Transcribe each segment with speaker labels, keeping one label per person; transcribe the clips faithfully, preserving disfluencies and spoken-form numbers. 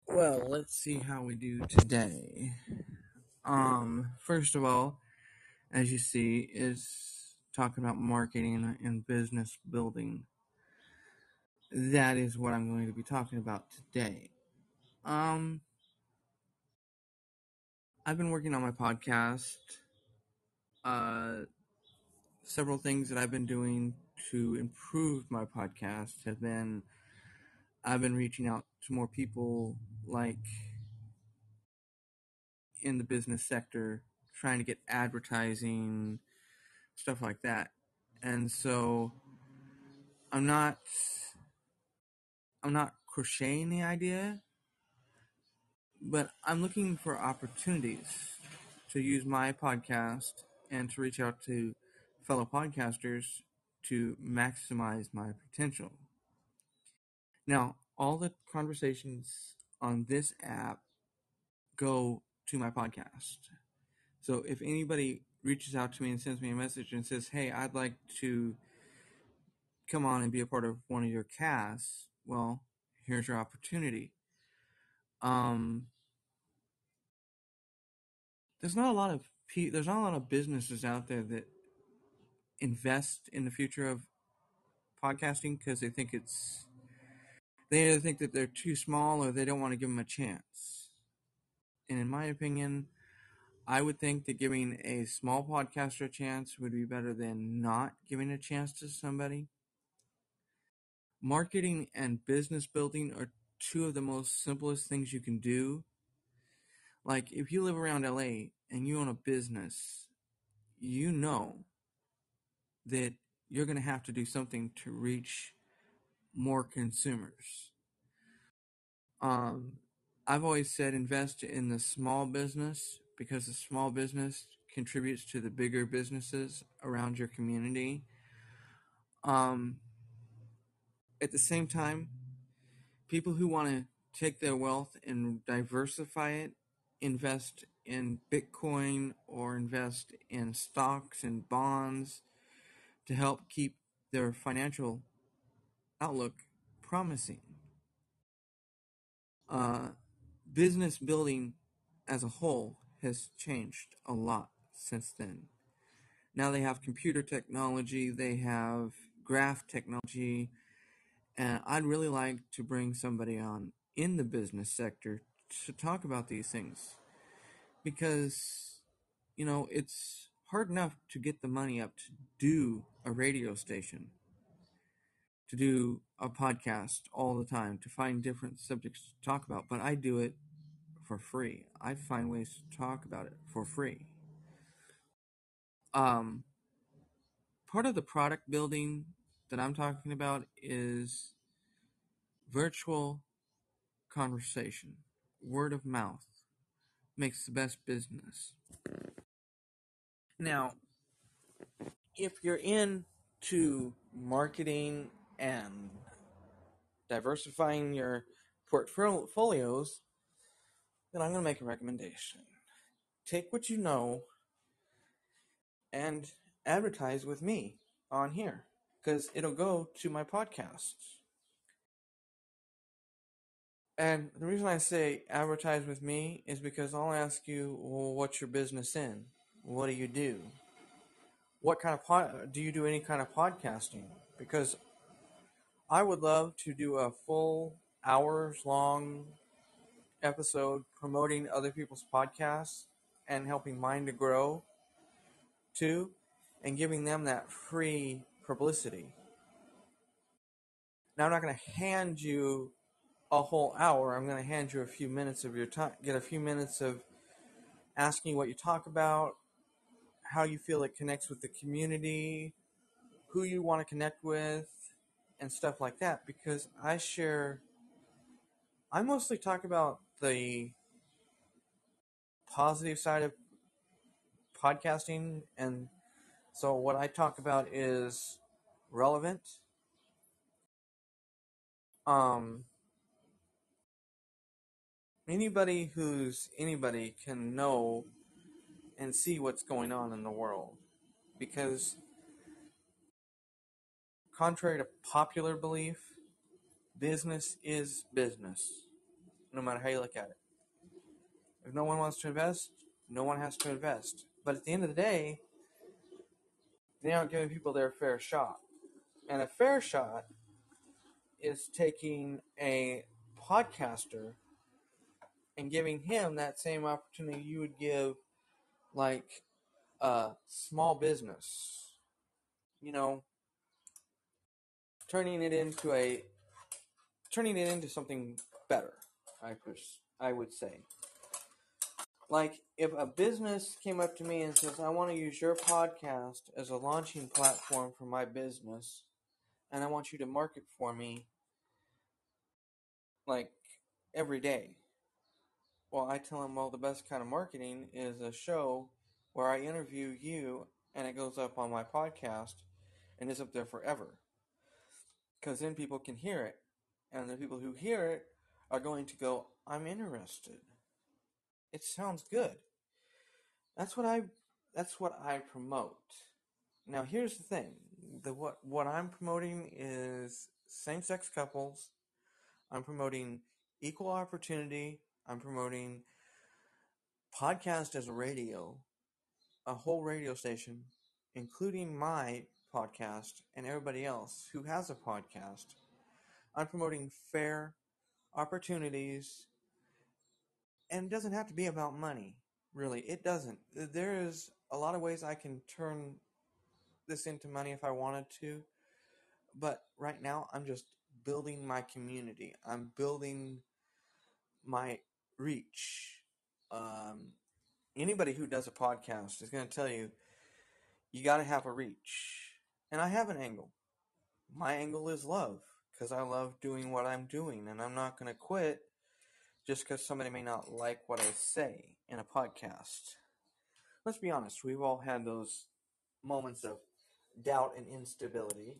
Speaker 1: Well, let's see how we do today. Um, first of all, as you see, is talking about marketing and business building. That is what I'm going to be talking about today. Um, I've been working on my podcast. Uh, several things that I've been doing to improve my podcast have been I've been reaching out to more people like in the business sector, trying to get advertising, stuff like that. And so I'm not I'm not crocheting the idea, but I'm looking for opportunities to use my podcast and to reach out to fellow podcasters to maximize my potential. Now, all the conversations on this app go to my podcast. So if anybody reaches out to me and sends me a message and says, "Hey, I'd like to come on and be a part of one of your casts," well, here's your opportunity. Um, there's not a lot of there's not a lot of businesses out there that invest in the future of podcasting because they think it's they either think that they're too small or they don't want to give them a chance. And in my opinion, I would think that giving a small podcaster a chance would be better than not giving a chance to somebody. Marketing and business building are two of the most simplest things you can do. Like if you live around L A and you own a business, you know that you're going to have to do something to reach more consumers. Um, I've always said invest in the small business because the small business contributes to the bigger businesses around your community. Um, at the same time, people who want to take their wealth and diversify it, invest in Bitcoin or invest in stocks and bonds to help keep their financial outlook promising. Uh, business building as a whole has changed a lot since then. Now they have computer technology, they have graph technology, and I'd really like to bring somebody on in the business sector to talk about these things because, you know, it's hard enough to get the money up to do a radio station, to do a podcast all the time, to find different subjects to talk about, but I do it for free. I find ways to talk about it for free. Um, part of the product building that I'm talking about is virtual conversation. Word of mouth makes the best business. Now, if you're into marketing and diversifying your portfolios, then I'm going to make a recommendation. Take what you know and advertise with me on here because it'll go to my podcasts. And the reason I say advertise with me is because I'll ask you, well, what's your business in? What do you do? What kind of pod do you do any kind of podcasting? Because I would love to do a full hours long episode promoting other people's podcasts and helping mine to grow too and giving them that free publicity. Now I'm not going to hand you a whole hour. I'm going to hand you a few minutes of your time, get a few minutes of asking what you talk about, how you feel it connects with the community, who you want to connect with, and stuff like that. Because I share, I mostly talk about the positive side of podcasting, and so what I talk about is relevant. Um, anybody who's anybody can know and see what's going on in the world, because contrary to popular belief, business is business. no matter how you look at it. If no one wants to invest, no one has to invest. But at the end of the day, they aren't giving people their fair shot. And a fair shot is taking a podcaster and giving him that same opportunity you would give, like, a small business. You know, turning it into a turning it into something better. I pers- I would say. Like, if a business came up to me and says, I want to use your podcast as a launching platform for my business, and I want you to market for me, like, every day. Well, I tell them, well, the best kind of marketing is a show where I interview you, and it goes up on my podcast, and it's up there forever. Because then people can hear it, and the people who hear it are going to go, I'm interested. It sounds good. That's what I that's what I promote. Now here's the thing. The what what I'm promoting is same-sex couples. I'm promoting equal opportunity. I'm promoting podcast as a radio, a whole radio station, including my podcast and everybody else who has a podcast. I'm promoting fair opportunities, and it doesn't have to be about money. Really, it doesn't. There is a lot of ways I can turn this into money if I wanted to, but right now I'm just building my community. I'm building my reach. Um, anybody who does a podcast is going to tell you you got to have a reach, and I have an angle. My angle is love, because I love doing what I'm doing, and I'm not going to quit just because somebody may not like what I say in a podcast. Let's be honest, we've all had those moments of doubt and instability.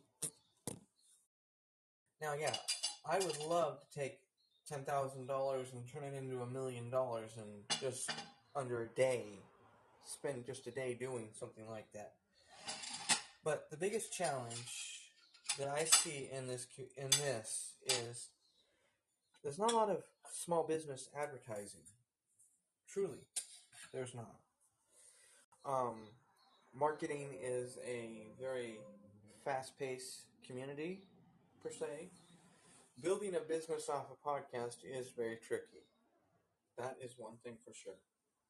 Speaker 1: Now, yeah, I would love to take ten thousand dollars and turn it into a million dollars in just under a day. Spend just a day doing something like that. But the biggest challenge that I see in this in this is there's not a lot of small business advertising. Truly, there's not. Um, marketing is a very fast-paced community, per se. Building a business off a podcast is very tricky. That is one thing for sure.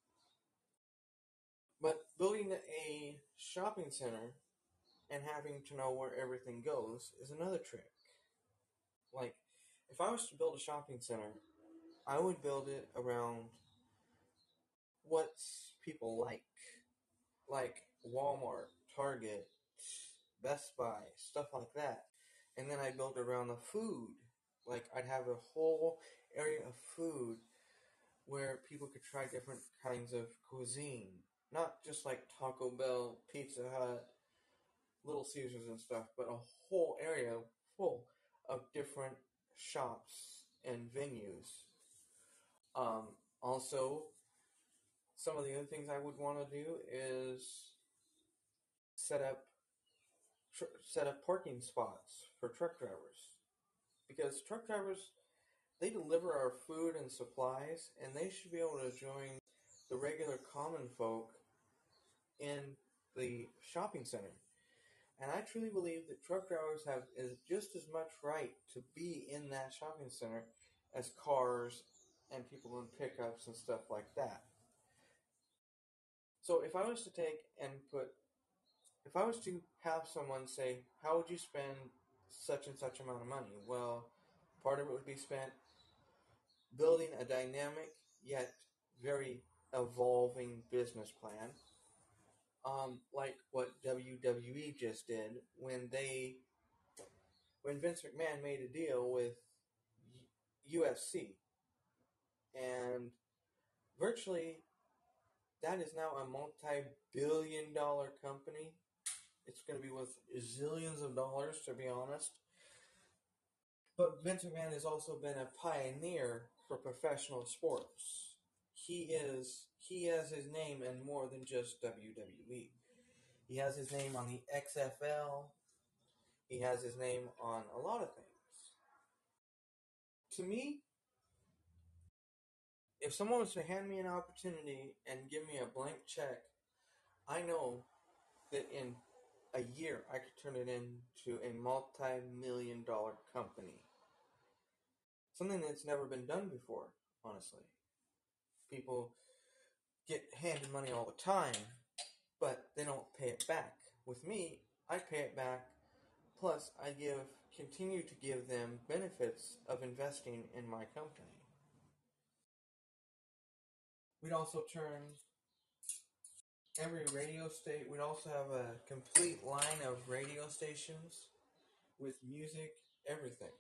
Speaker 1: But building a shopping center and having to know where everything goes is another trick. Like, if I was to build a shopping center, I would build it around what people like. Like Walmart, Target, Best Buy, stuff like that. And then I'd build it around the food. Like, I'd have a whole area of food where people could try different kinds of cuisine. Not just like Taco Bell, Pizza Hut, Little Caesars and stuff, but a whole area full of different shops and venues. Um, also, some of the other things I would want to do is set up tr- set up parking spots for truck drivers, because truck drivers, they deliver our food and supplies, and they should be able to join the regular common folk in the shopping center. And I truly believe that truck drivers have is just as much right to be in that shopping center as cars and people in pickups and stuff like that. So if I was to take and put, if I was to have someone say, how would you spend such and such amount of money? Well, part of it would be spent building a dynamic yet very evolving business plan. Um, like what W W E just did when they, when Vince McMahon made a deal with U F C, and virtually that is now a multi-billion dollar company. It's going to be worth zillions of dollars, to be honest. But Vince McMahon has also been a pioneer for professional sports. He is he has his name in more than just W W E. He has his name on the X F L. He has his name on a lot of things. To me, if someone was to hand me an opportunity and give me a blank check, I know that in a year I could turn it into a multi-million dollar company. Something that's never been done before, honestly. People get handed money all the time, but they don't pay it back. With me, I pay it back, plus I give continue to give them benefits of investing in my company. We'd also turn every radio station, we'd also have a complete line of radio stations with music, everything.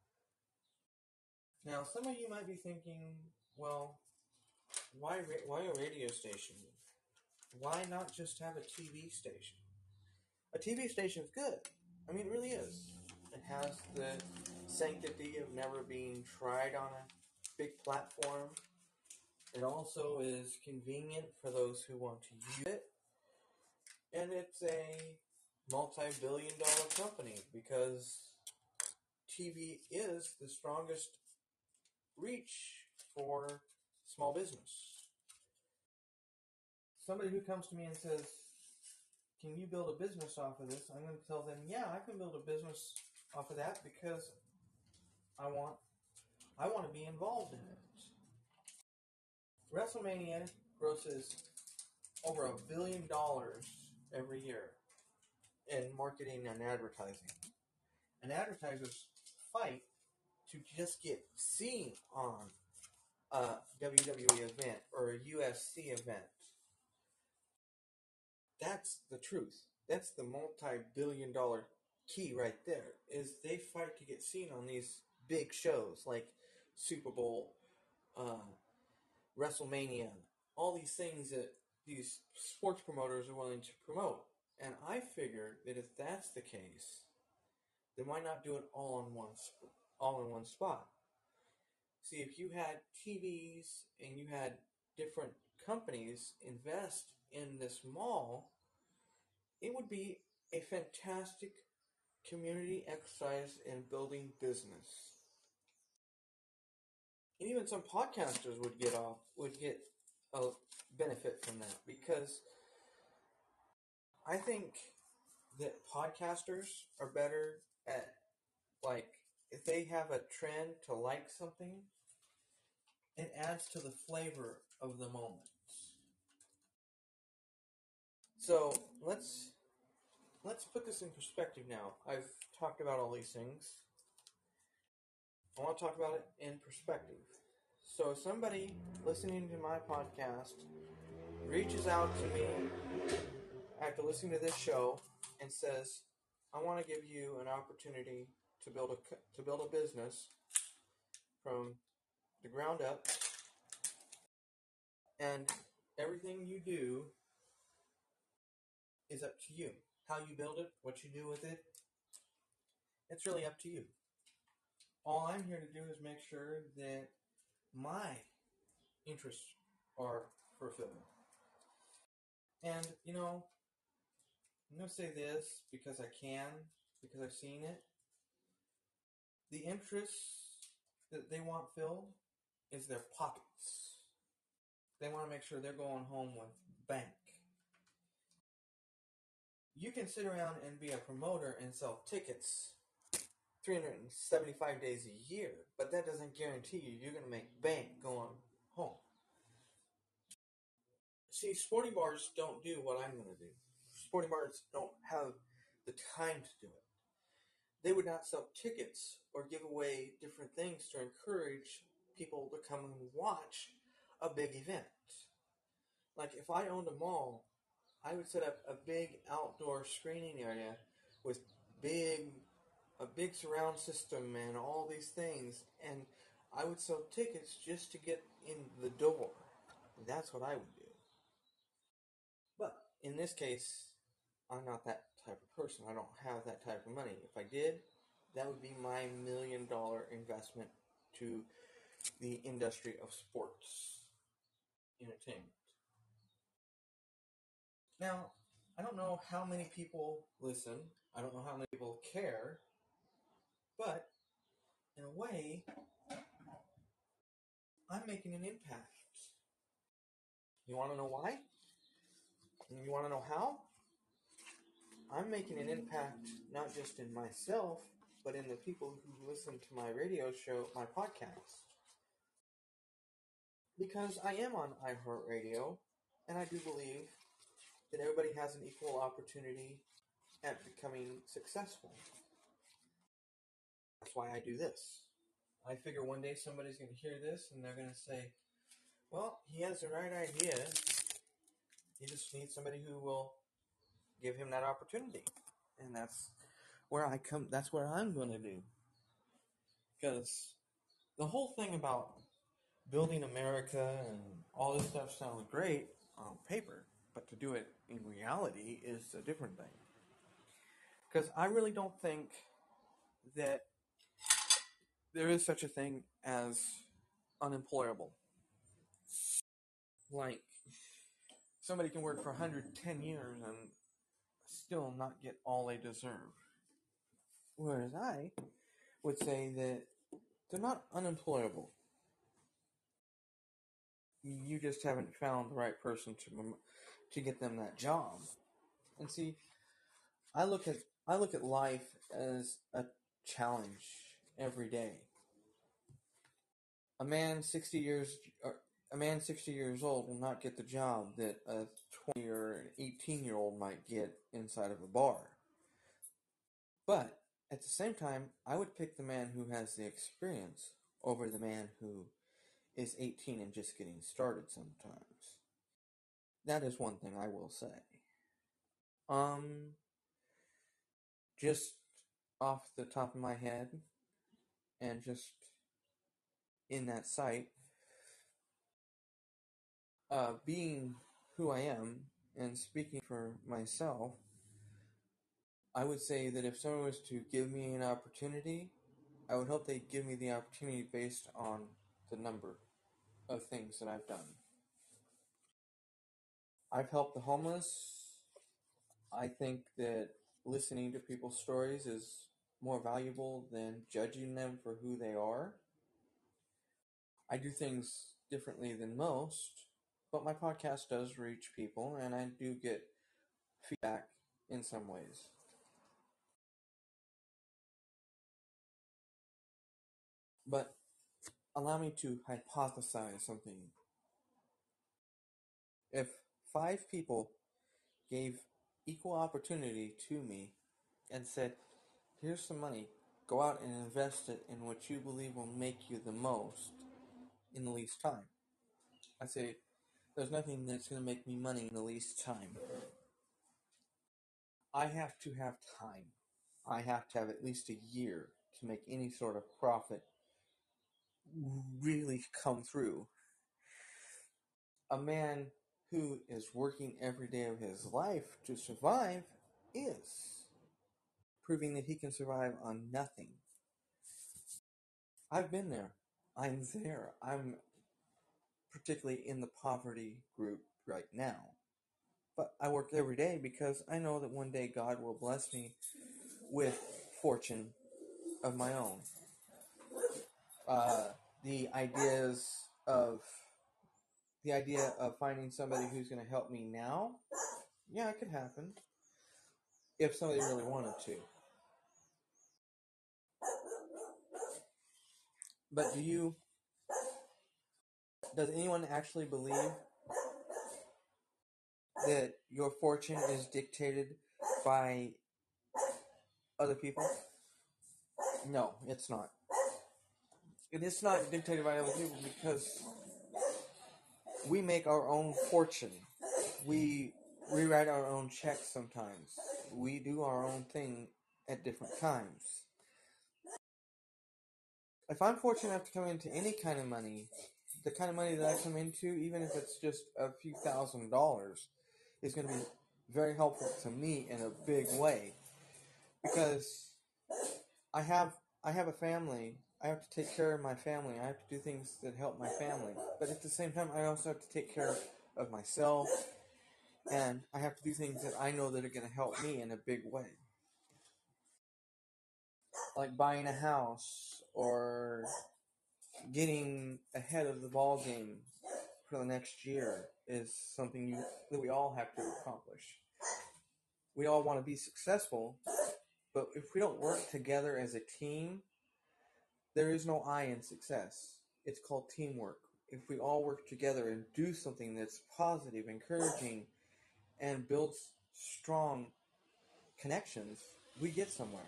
Speaker 1: Now, some of you might be thinking, well, why, why a radio station? Why not just have a T V station? A T V station is good. I mean, it really is. It has the sanctity of never being tried on a big platform. It also is convenient for those who want to use it. And it's a multi-billion dollar company because T V is the strongest reach for small business. Somebody who comes to me and says, can you build a business off of this? I'm going to tell them, yeah, I can build a business off of that because I want I want to be involved in it. WrestleMania grosses over a billion dollars every year in marketing and advertising. And advertisers fight to just get seen on a W W E event or a U F C event. That's the truth. That's the multi-billion dollar key right there, is they fight to get seen on these big shows like Super Bowl, uh, WrestleMania, all these things that these sports promoters are willing to promote. And I figure that if that's the case, then why not do it all in one sp- all in one spot? See, if you had T Vs and you had different companies invest in this mall, it would be a fantastic community exercise in building business. And even some podcasters would get off would get a benefit from that, because I think that podcasters are better at, like, if they have a trend to like something, it adds to the flavor of the moment. So let's let's put this in perspective now. I've talked about all these things. I want to talk about it in perspective. So if somebody listening to my podcast reaches out to me after listening to this show and says, I want to give you an opportunity to build a to build a business from the ground up, and everything you do is up to you. How you build it, what you do with it, it's really up to you. All I'm here to do is make sure that my interests are fulfilled. And, you know, I'm going to say this because I can, because I've seen it. The interests that they want filled is their pockets. They want to make sure they're going home with bank. You can sit around and be a promoter and sell tickets three hundred seventy-five days a year, but that doesn't guarantee you you're going to make bank going home. See, sporting bars don't do what I'm going to do. Sporting bars don't have the time to do it. They would not sell tickets or give away different things to encourage people to come and watch a big event. Like, if I owned a mall, I would set up a big outdoor screening area with big, a big surround system and all these things, and I would sell tickets just to get in the door. That's what I would do. But in this case, I'm not that type of person. I don't have that type of money. If I did, that would be my million dollar investment to the industry of sports entertainment. Now, I don't know how many people listen. I don't know how many people care. But in a way, I'm making an impact. You want to know why? You want to know how? I'm making an impact not just in myself, but in the people who listen to my radio show, my podcast. Because I am on iHeartRadio, and I do believe that everybody has an equal opportunity at becoming successful. That's why I do this. I figure one day somebody's going to hear this and they're going to say, well, he has the right idea. He just needs somebody who will give him that opportunity. And that's where I come, that's what I'm going to do. Because the whole thing about building America and all this stuff sounds great on paper, but to do it in reality is a different thing. Because I really don't think that there is such a thing as unemployable. Like, somebody can work for one hundred ten years and still not get all they deserve. Whereas I would say that they're not unemployable. You just haven't found the right person to to get them that job. And see, I look at I look at life as a challenge every day. A man sixty years or a man sixty years old will not get the job that a twenty or an eighteen year old might get inside of a bar. But at the same time, I would pick the man who has the experience over the man who is eighteen and just getting started sometimes. That is one thing I will say. Um, just off the top of my head, and just in that sight, uh, being who I am and speaking for myself, I would say that if someone was to give me an opportunity, I would hope they'd give me the opportunity based on the number of things that I've done. I've helped the homeless. I think that listening to people's stories is more valuable than judging them for who they are. I do things differently than most, but my podcast does reach people, and I do get feedback in some ways. But allow me to hypothesize something. If five people gave equal opportunity to me and said, here's some money, go out and invest it in what you believe will make you the most in the least time. I say, there's nothing that's going to make me money in the least time. I have to have time. I have to have at least a year to make any sort of profit really come through. A man who is working every day of his life to survive is proving that he can survive on nothing. I've been there. I'm there. I'm particularly in the poverty group right now. But I work every day because I know that one day God will bless me with fortune of my own. Uh, the ideas of the idea of finding somebody who's going to help me now, yeah, it could happen if somebody really wanted to. But do you? Does anyone actually believe that your fortune is dictated by other people? No, it's not. It is not dictated by other people because we make our own fortune. We rewrite our own checks sometimes. We do our own thing at different times. If I'm fortunate enough to come into any kind of money, the kind of money that I come into, even if it's just a few thousand dollars, is going to be very helpful to me in a big way. Because I have I have a family. I have to take care of my family. I have to do things that help my family. But at the same time, I also have to take care of myself. And I have to do things that I know that are going to help me in a big way. Like buying a house or getting ahead of the ball game for the next year is something you, that we all have to accomplish. We all want to be successful, but if we don't work together as a team, there is no I in success. It's called teamwork. If we all work together and do something that's positive, encouraging, and builds strong connections, we get somewhere.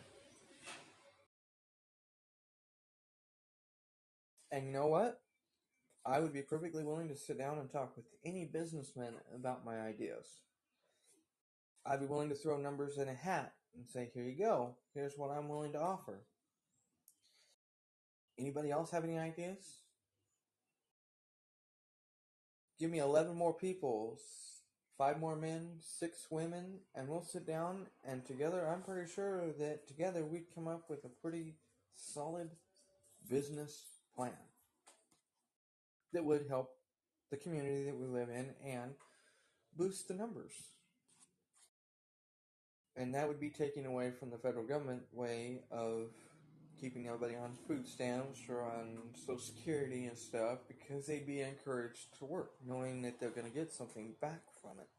Speaker 1: And you know what? I would be perfectly willing to sit down and talk with any businessman about my ideas. I'd be willing to throw numbers in a hat and say, here you go. Here's what I'm willing to offer. Anybody else have any ideas? Give me eleven more people, five more men, six women, and we'll sit down, and together, I'm pretty sure that together we'd come up with a pretty solid business plan that would help the community that we live in and boost the numbers. And that would be taking away from the federal government way of keeping everybody on food stamps or on Social Security and stuff, because they'd be encouraged to work, knowing that they're going to get something back from it.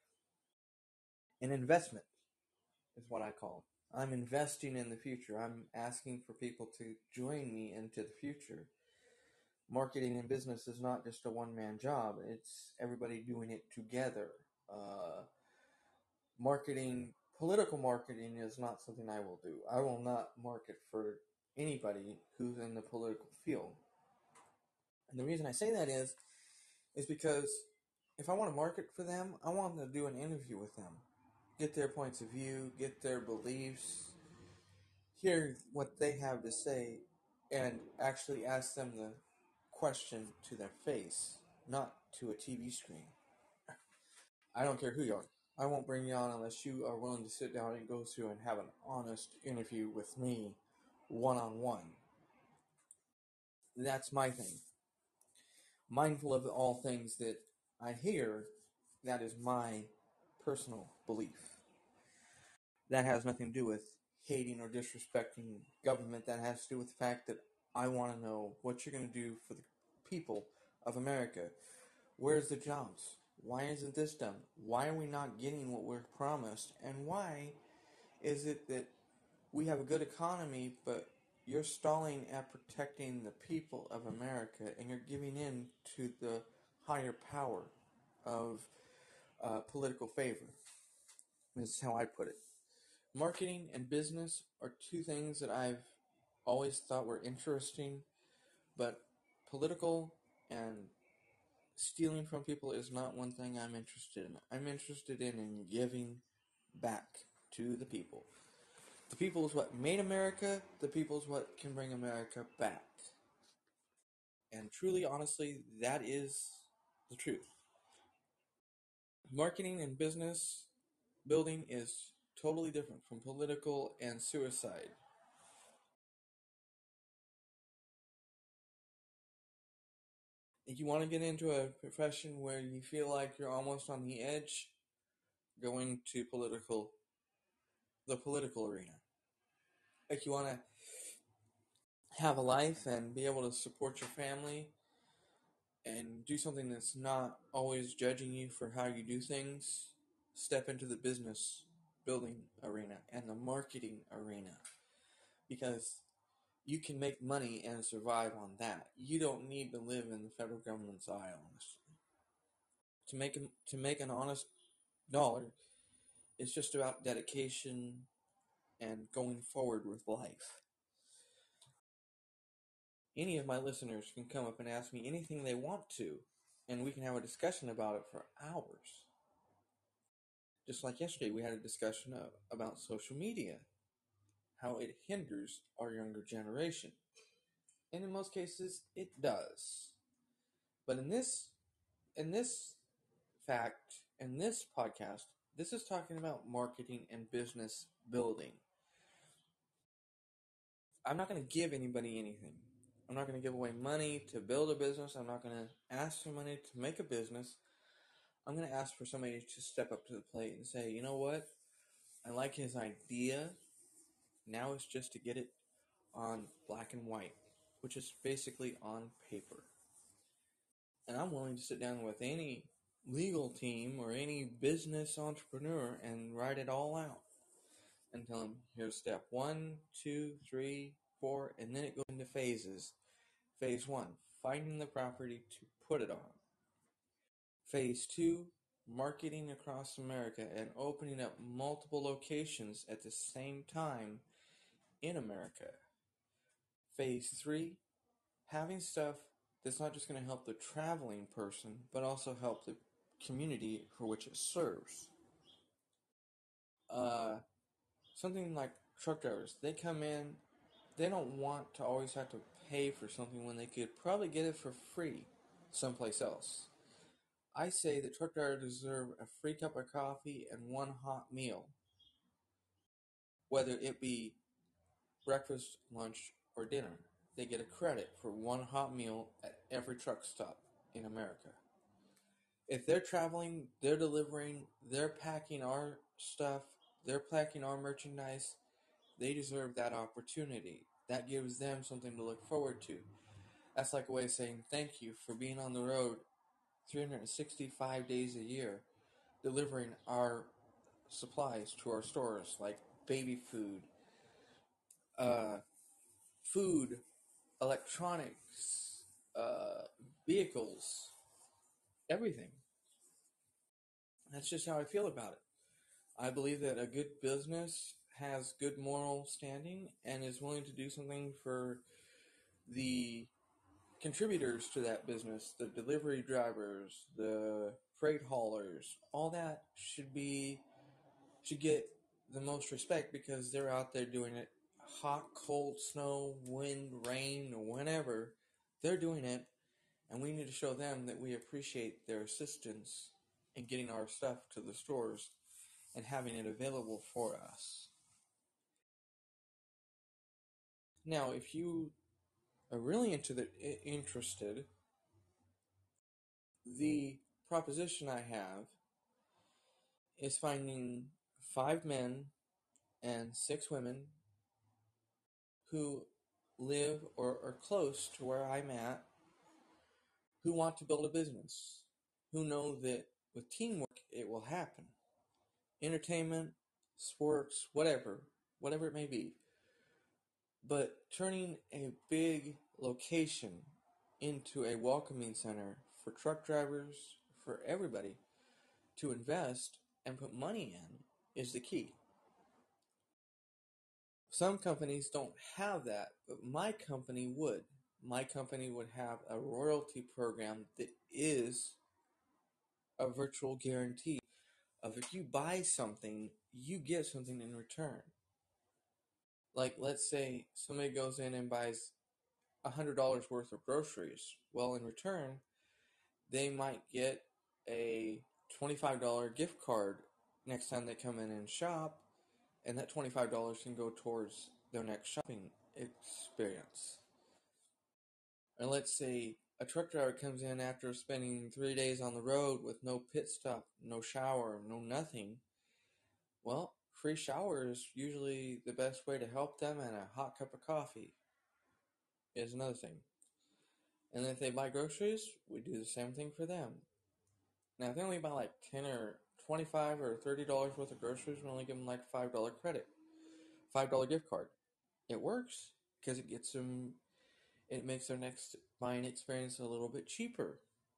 Speaker 1: An investment is what I call it. I'm investing in the future. I'm asking for people to join me into the future. Marketing and business is not just a one-man job. It's everybody doing it together. Uh, marketing, political marketing is not something I will do. I will not market for anybody who's in the political field. And the reason I say that is, is because if I want to market for them, I want to do an interview with them. Get their points of view, get their beliefs, hear what they have to say, and actually ask them the question to their face, not to a T V screen. I don't care who you are. I won't bring you on unless you are willing to sit down and go through and have an honest interview with me one-on-one. That's my thing. Mindful of all things that I hear, that is my personal belief. That has nothing to do with hating or disrespecting government. That has to do with the fact that I want to know what you're going to do for the people of America. Where's the jobs? Why isn't this done? Why are we not getting what we're promised? And why is it that we have a good economy, but you're stalling at protecting the people of America, and you're giving in to the higher power of uh, political favor? This is how I put it. Marketing and business are two things that I've always thought were interesting, but political and stealing from people is not one thing I'm interested in. I'm interested in, in giving back to the people. The people is what made America. The people is what can bring America back. And truly, honestly, that is the truth. Marketing and business building is totally different from political and suicide. If you want to get into a profession where you feel like you're almost on the edge, go into political, the political arena. If you want to have a life and be able to support your family and do something that's not always judging you for how you do things, step into the business building arena and the marketing arena, because you can make money and survive on that. You don't need to live in the federal government's eye, honestly. To make, to make an honest dollar, it's just about dedication and going forward with life. Any of my listeners can come up and ask me anything they want to, and we can have a discussion about it for hours. Just like yesterday, we had a discussion of, about social media, how it hinders our younger generation. And in most cases, it does. But in this, in this fact, in this podcast, this is talking about marketing and business building. I'm not going to give anybody anything. I'm not going to give away money to build a business. I'm not going to ask for money to make a business. I'm going to ask for somebody to step up to the plate and say, you know what? I like his idea. Now it's just to get it on black and white. which is basically on paper. And I'm willing to sit down with any legal team or any business entrepreneur and write it all out and tell them, here's step one, two, three, four, and then it goes into phases. Phase one, finding the property to put it on. Phase two, marketing across America and opening up multiple locations at the same time in America. Phase three, having stuff that's not just going to help the traveling person, but also help the community for which it serves. Uh, something like truck drivers, they come in, they don't want to always have to pay for something when they could probably get it for free someplace else. I say that truck drivers deserve a free cup of coffee and one hot meal, whether it be breakfast, lunch, or dinner. They get a credit for one hot meal at every truck stop in America. If they're traveling, they're delivering, they're packing our stuff, they're packing our merchandise, they deserve that opportunity. That gives them something to look forward to. That's like a way of saying thank you for being on the road three hundred sixty-five days a year, delivering our supplies to our stores, like baby food, uh, food, electronics, uh, vehicles, everything. That's just how I feel about it. I believe that a good business has good moral standing and is willing to do something for the contributors to that business, the delivery drivers, the freight haulers, all that should be should get the most respect because they're out there doing it hot, cold, snow, wind, rain, or whenever. They're doing it, and we need to show them that we appreciate their assistance in getting our stuff to the stores and having it available for us. Now, if you are really into the interested, the proposition I have is finding five men and six women who live or are close to where I'm at, who want to build a business, who know that with teamwork it will happen. Entertainment, sports, whatever, whatever it may be. But turning a big location into a welcoming center for truck drivers, for everybody to invest and put money in is the key. Some companies don't have that, but my company would. My company would have a royalty program that is a virtual guarantee of if you buy something, you get something in return. Like, let's say somebody goes in and buys one hundred dollars worth of groceries. Well, in return, they might get a twenty-five dollars gift card next time they come in and shop, and that twenty-five dollars can go towards their next shopping experience. And let's say a truck driver comes in after spending three days on the road with no pit stop, no shower, no nothing. Well, free shower is usually the best way to help them, and a hot cup of coffee is another thing. And if they buy groceries, we do the same thing for them. Now, if they only buy like ten or twenty-five or thirty dollars worth of groceries, we only give them like a five dollar credit, five dollar gift card. It works because it gets them, it makes their next buying experience a little bit cheaper.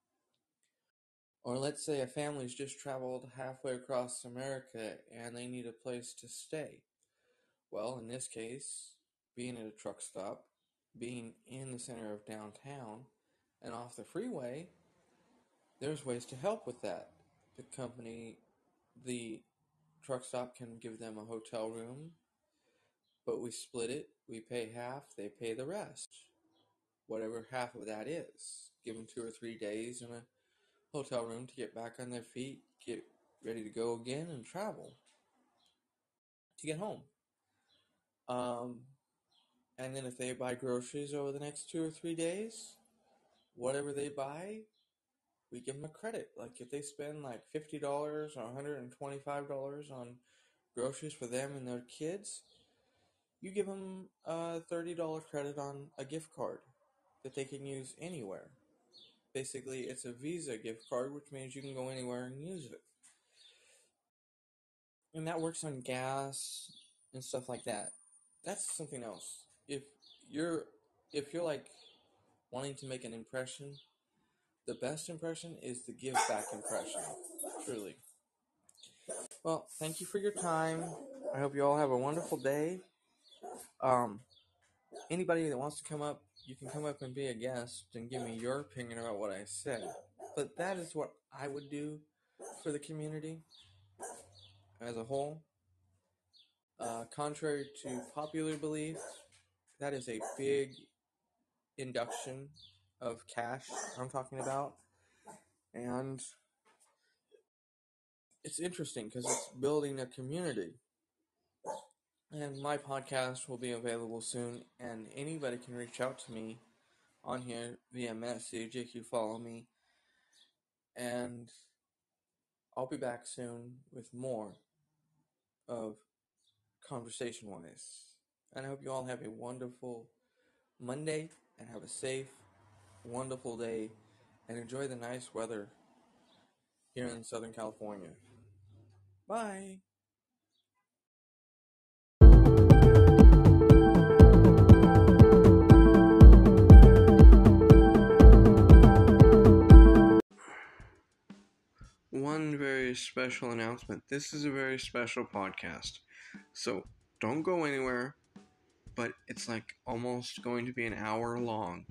Speaker 1: Or let's say a family's just traveled halfway across America and they need a place to stay. Well, in this case, being at a truck stop, being in the center of downtown and off the freeway, there's ways to help with that. The company, the truck stop can give them a hotel room, but we split it. We pay half, they pay the rest. Whatever half of that is. Give them two or three days in a hotel room to get back on their feet, get ready to go again, and travel to get home. Um, and then if they buy groceries over the next two or three days, whatever they buy, we give them a credit. Like if they spend like fifty dollars or one hundred twenty-five dollars on groceries for them and their kids, you give them a thirty dollars credit on a gift card. that they can use anywhere. Basically, it's a Visa gift card, which means you can go anywhere and use it. And that works on gas and stuff like that. That's something else. If you're if you're like wanting to make an impression, the best impression is the give back impression. Truly. Well, thank you for your time. I hope you all have a wonderful day. Um, anybody that wants to come up, you can come up and be a guest and give me your opinion about what I said. But that is what I would do for the community as a whole. Uh, contrary to popular belief, that is a big induction of cash I'm talking about. And it's interesting because it's building a community. And my podcast will be available soon, and anybody can reach out to me on here via message if you follow me. And I'll be back soon with more of Conversation Wise. And I hope you all have a wonderful Monday and have a safe, wonderful day and enjoy the nice weather here in Southern California. Bye. One very special announcement. This is a very special podcast. So don't go anywhere, but it's like almost going to be an hour long.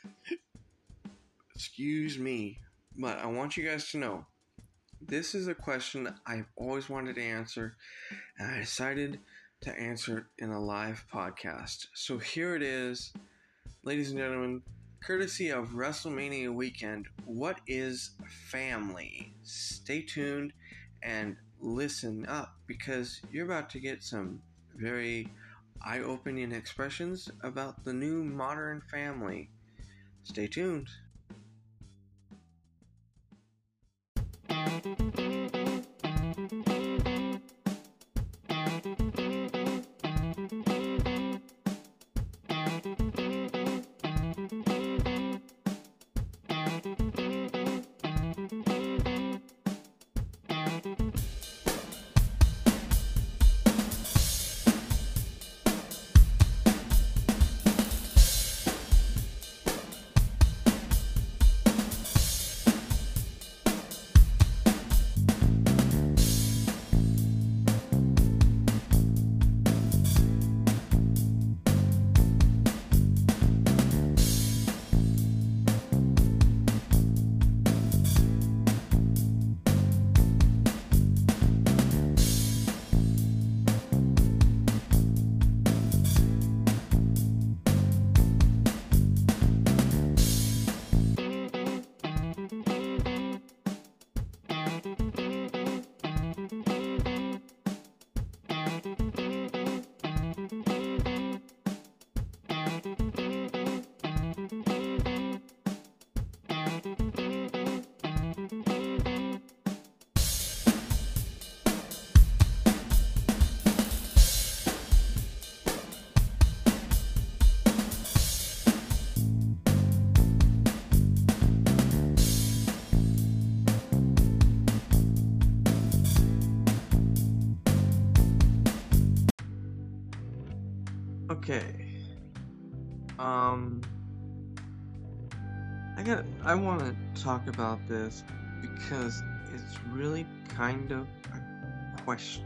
Speaker 1: Excuse me, but I want you guys to know this is a question I've always wanted to answer, and I decided to answer it in a live podcast. So here it is, ladies and gentlemen, courtesy of WrestleMania weekend. What is family? Stay tuned and listen up because you're about to get some very eye-opening expressions about the new modern family. Stay tuned. Okay. Um I got I want to talk about this because it's really kind of a question.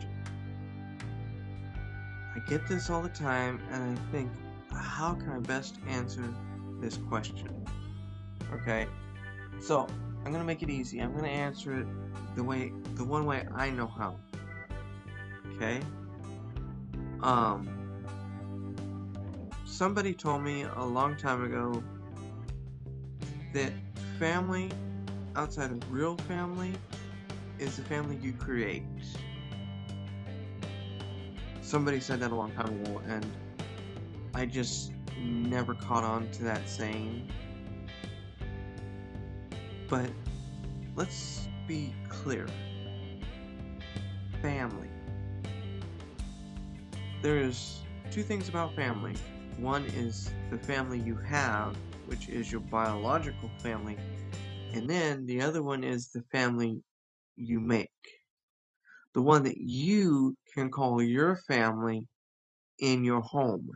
Speaker 1: I get this all the time and I think, how can I best answer this question? Okay. So, I'm going to make it easy. I'm going to answer it the way the one way I know how. Okay? Um Somebody told me a long time ago that family outside of real family is the family you create. Somebody said that a long time ago, and I just never caught on to that saying. But let's be clear. Family. There's two things about family. One is the family you have, which is your biological family. And then the other one is the family you make. The one that you can call your family in your home.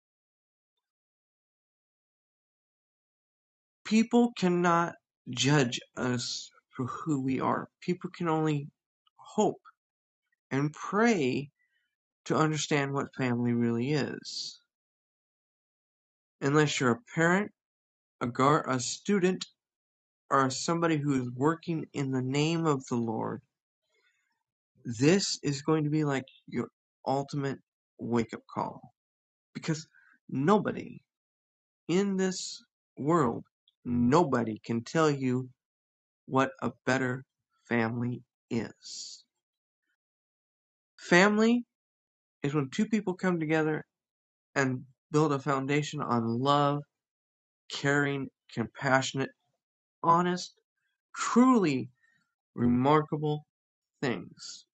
Speaker 1: People cannot judge us for who we are. People can only hope and pray to understand what family really is. Unless you're a parent, a guard, a student, or somebody who is working in the name of the Lord, this is going to be like your ultimate wake-up call. Because nobody in this world, nobody can tell you what a better family is. Family is when two people come together and build a foundation on love, caring, compassionate, honest, truly remarkable things.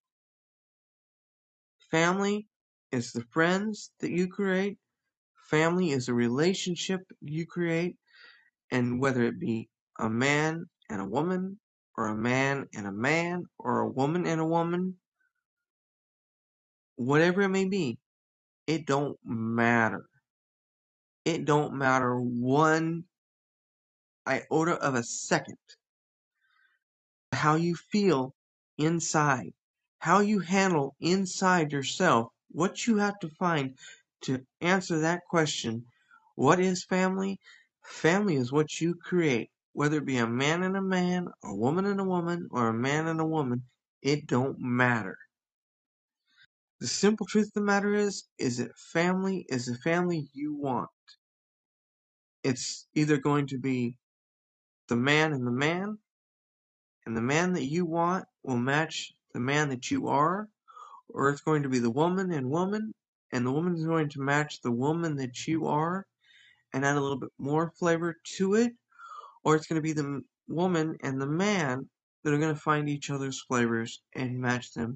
Speaker 1: Family is the friends that you create. Family is a relationship you create, and whether it be a man and a woman, or a man and a man, or a woman and a woman, whatever it may be, it don't matter. It don't matter one iota of a second how you feel inside, how you handle inside yourself, what you have to find to answer that question. What is family? Family is what you create, whether it be a man and a man, a woman and a woman, or a man and a woman. It don't matter. The simple truth of the matter is, is that family is the family you want. It's either going to be the man and the man, and the man that you want will match the man that you are, or it's going to be the woman and woman, and the woman is going to match the woman that you are and add a little bit more flavor to it, or it's going to be the woman and the man that are going to find each other's flavors and match them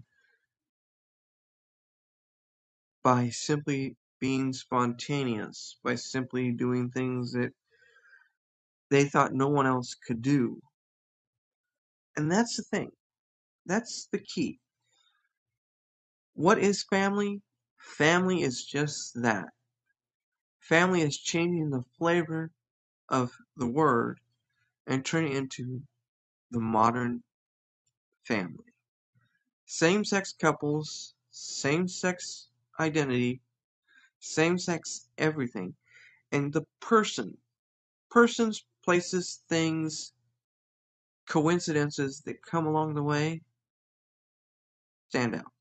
Speaker 1: by simply being spontaneous, by simply doing things that they thought no one else could do. And that's the thing. That's the key. What is family? Family is just that. Family is changing the flavor of the word and turning it into the modern family. Same-sex couples, same-sex identity, same-sex everything. And the person, persons, places, things, coincidences that come along the way stand out.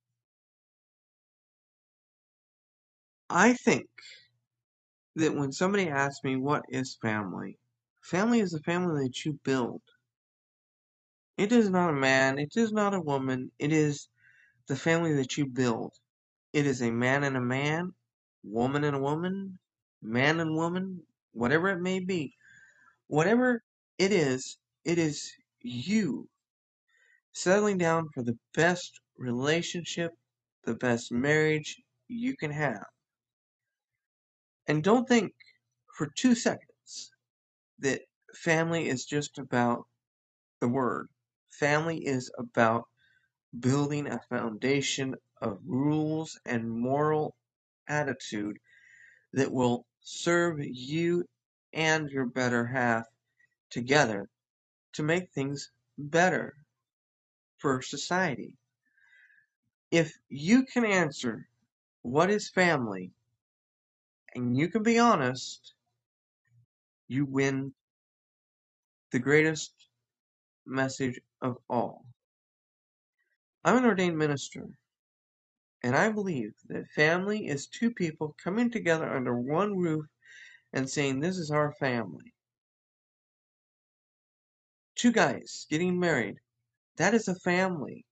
Speaker 1: I think that when somebody asks me what is family, family is the family that you build. It is not a man, it is not a woman, it is the family that you build. It is a man and a man, woman and a woman, man and woman, whatever it may be. Whatever it is, it is you settling down for the best relationship, the best marriage you can have. And don't think for two seconds that family is just about the word. Family is about building a foundation of rules and moral attitude that will serve you and your better half together to make things better for society. If you can answer what is family and you can be honest, you win the greatest message of all. I'm an ordained minister, and I believe that family is two people coming together under one roof and saying, this is our family. Two guys getting married, that is a family.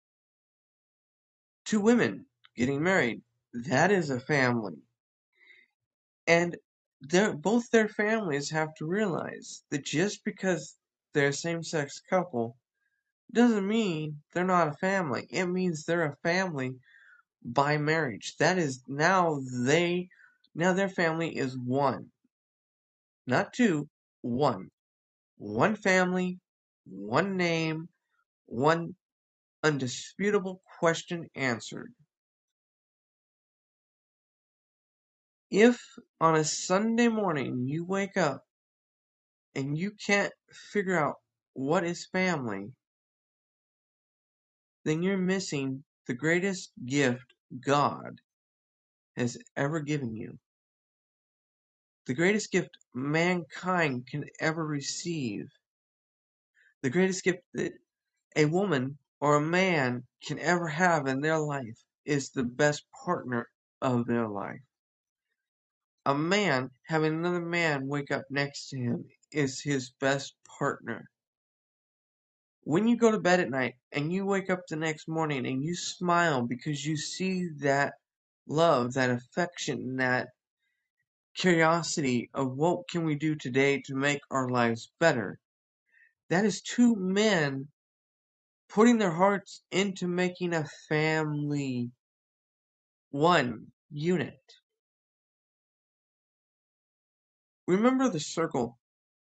Speaker 1: Two women getting married, that is a family. And their both their families have to realize that just because they're a same-sex couple doesn't mean they're not a family. It means they're a family by marriage. That is, now they, now their family is one. Not two, one. One family, one name, one undisputable question answered. If on a Sunday morning you wake up and you can't figure out what is family, then you're missing the greatest gift God has ever given you. The greatest gift mankind can ever receive. The greatest gift that a woman or a man can ever have in their life is the best partner of their life. A man having another man wake up next to him is his best partner. When you go to bed at night and you wake up the next morning and you smile because you see that love, that affection, that curiosity of what can we do today to make our lives better, that is two men putting their hearts into making a family, one unit. Remember the circle,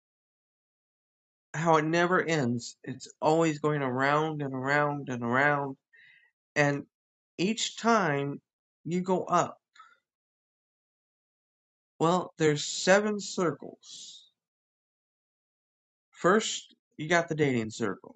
Speaker 1: how it never ends. It's always going around and around and around, and each time you go up, well, there's seven circles. First, you got the dating circle.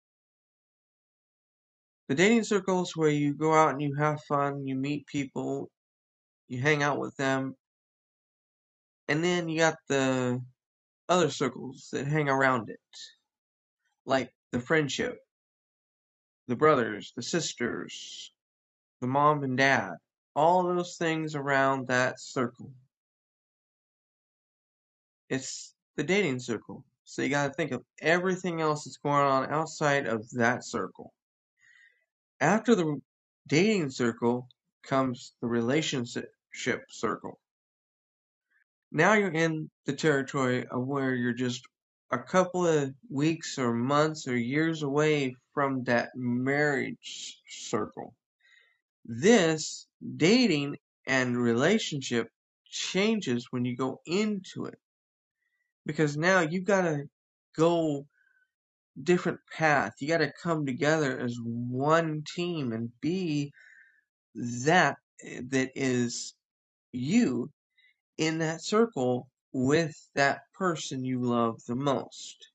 Speaker 1: The dating circle is where you go out and you have fun, you meet people, you hang out with them, and then you got the other circles that hang around it, like the friendship, the brothers, the sisters, the mom and dad, all those things around that circle. It's the dating circle. So you gotta think of everything else that's going on outside of that circle. After the dating circle comes the relationship circle. Now you're in the territory of where you're just a couple of weeks or months or years away from that marriage circle. This dating and relationship changes when you go into it, because now you gotta go different path. You gotta come together as one team and be that that is you in that circle with that person you love the most.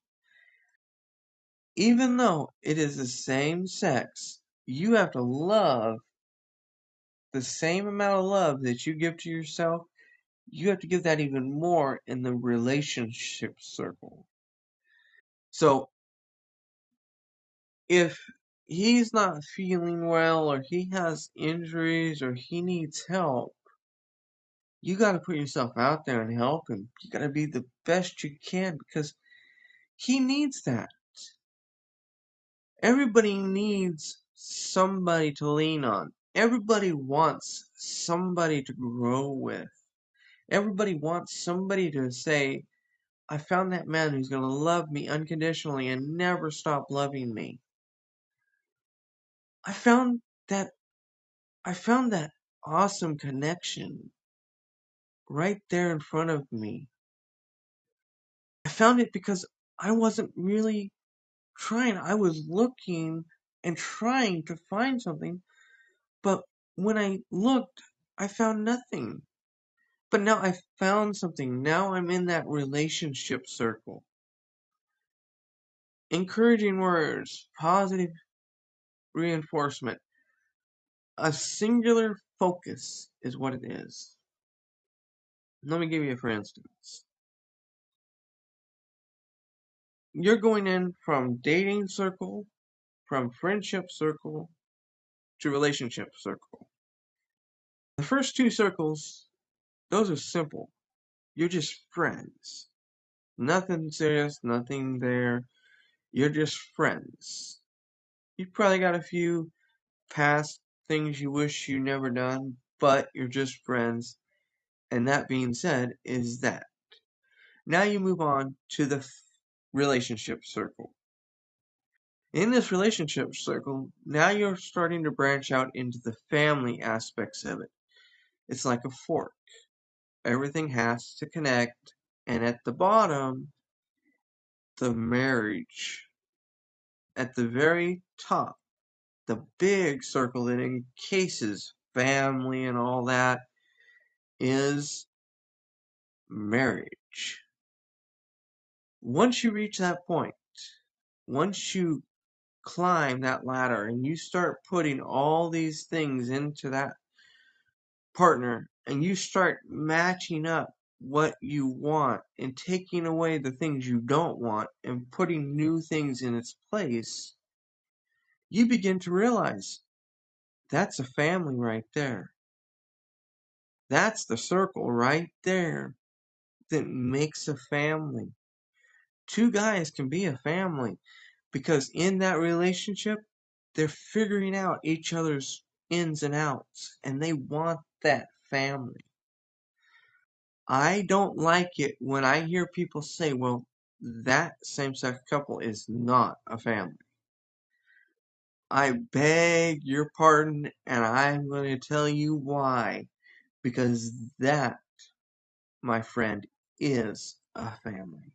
Speaker 1: Even though it is the same sex, you have to love the same amount of love that you give to yourself. You have to give that even more in the relationship circle. So if he's not feeling well or he has injuries or he needs help, you got to put yourself out there and help him. You got to be the best you can because he needs that. Everybody needs somebody to lean on. Everybody wants somebody to grow with. Everybody wants somebody to say, I found that man who's going to love me unconditionally and never stop loving me. I found that I found that awesome connection right there in front of me. I found it because I wasn't really trying. I was looking and trying to find something, but when I looked, I found nothing. But now I found something. Now I'm in that relationship circle. Encouraging words, positive reinforcement, a singular focus is what it is. Let me give you a for instance. You're going in from dating circle, from friendship circle, to relationship circle. The first two circles, those are simple. You're just friends. Nothing serious, nothing there. You're just friends. You've probably got a few past things you wish you never done, but you're just friends. And that being said, is that. Now you move on to the relationship circle. In this relationship circle, now you're starting to branch out into the family aspects of it. It's like a fork. Everything has to connect, and at the bottom, the marriage at the very top, the big circle that encases family and all that, is marriage. Once you reach that point, once you climb that ladder and you start putting all these things into that partner and you start matching up what you want and taking away the things you don't want and putting new things in its place, you begin to realize that's a family right there. That's the circle right there that makes a family. Two guys can be a family because in that relationship, they're figuring out each other's ins and outs and they want that family. I don't like it when I hear people say, well, that same-sex couple is not a family. I beg your pardon, and I'm going to tell you why. Because that, my friend, is a family.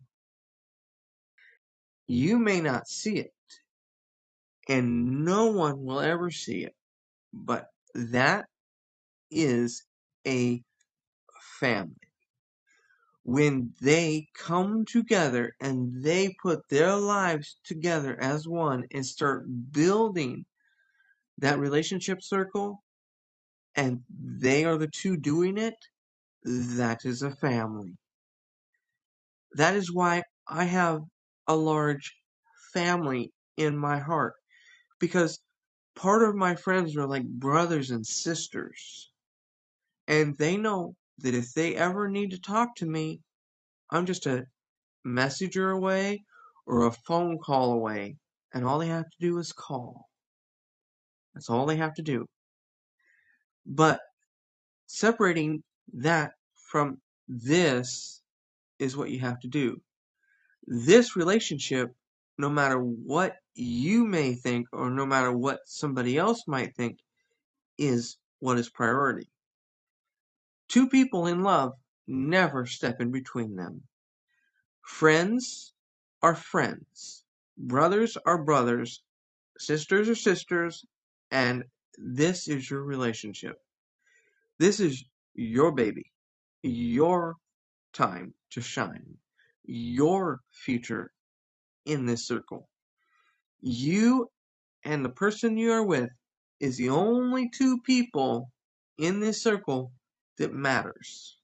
Speaker 1: You may not see it, and no one will ever see it, but that is a family. When they come together and they put their lives together as one and start building that relationship circle, and they are the two doing it, that is a family. That is why I have a large family in my heart, because part of my friends are like brothers and sisters, and they know that if they ever need to talk to me, I'm just a messenger away or a phone call away, and all they have to do is call. That's all they have to do. But separating that from this is what you have to do. This relationship, no matter what you may think or no matter what somebody else might think, is what is priority. Two people in love never step in between them. Friends are friends. Brothers are brothers. Sisters are sisters. And this is your relationship. This is your baby. Your time to shine. Your future in this circle. You and the person you are with is the only two people in this circle that matters.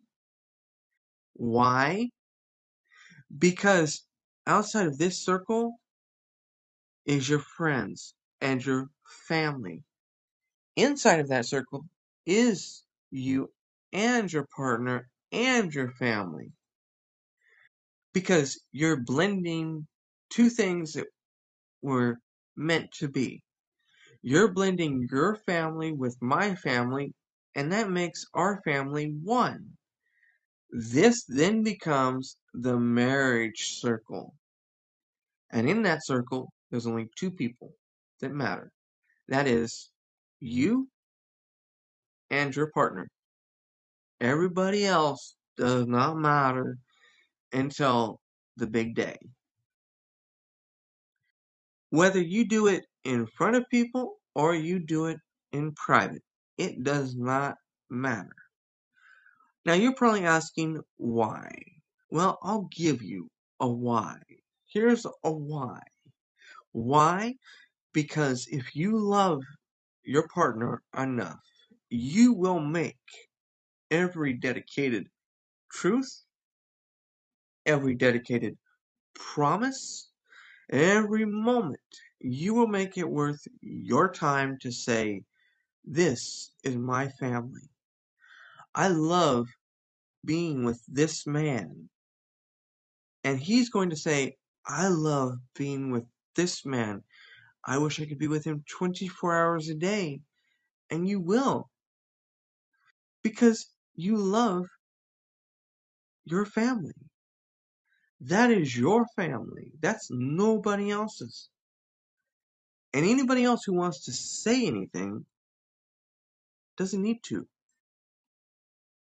Speaker 1: Why? Because outside of this circle is your friends and your family. Inside of that circle is you and your partner and your family. Because you're blending two things that were meant to be. You're blending your family with my family, and that makes our family one. This then becomes the marriage circle. And in that circle, there's only two people that matter. That is you and your partner. Everybody else does not matter until the big day. Whether you do it in front of people or you do it in private, it does not matter. Now you're probably asking why. Well, I'll give you a why. Here's a why. Why? Because if you love your partner enough, you will make every dedicated truth, every dedicated promise, every moment, you will make it worth your time to say, this is my family. I love being with this man. And he's going to say, I love being with this man. I wish I could be with him twenty-four hours a day. And you will. Because you love your family. That is your family. That's nobody else's. And anybody else who wants to say anything doesn't need to.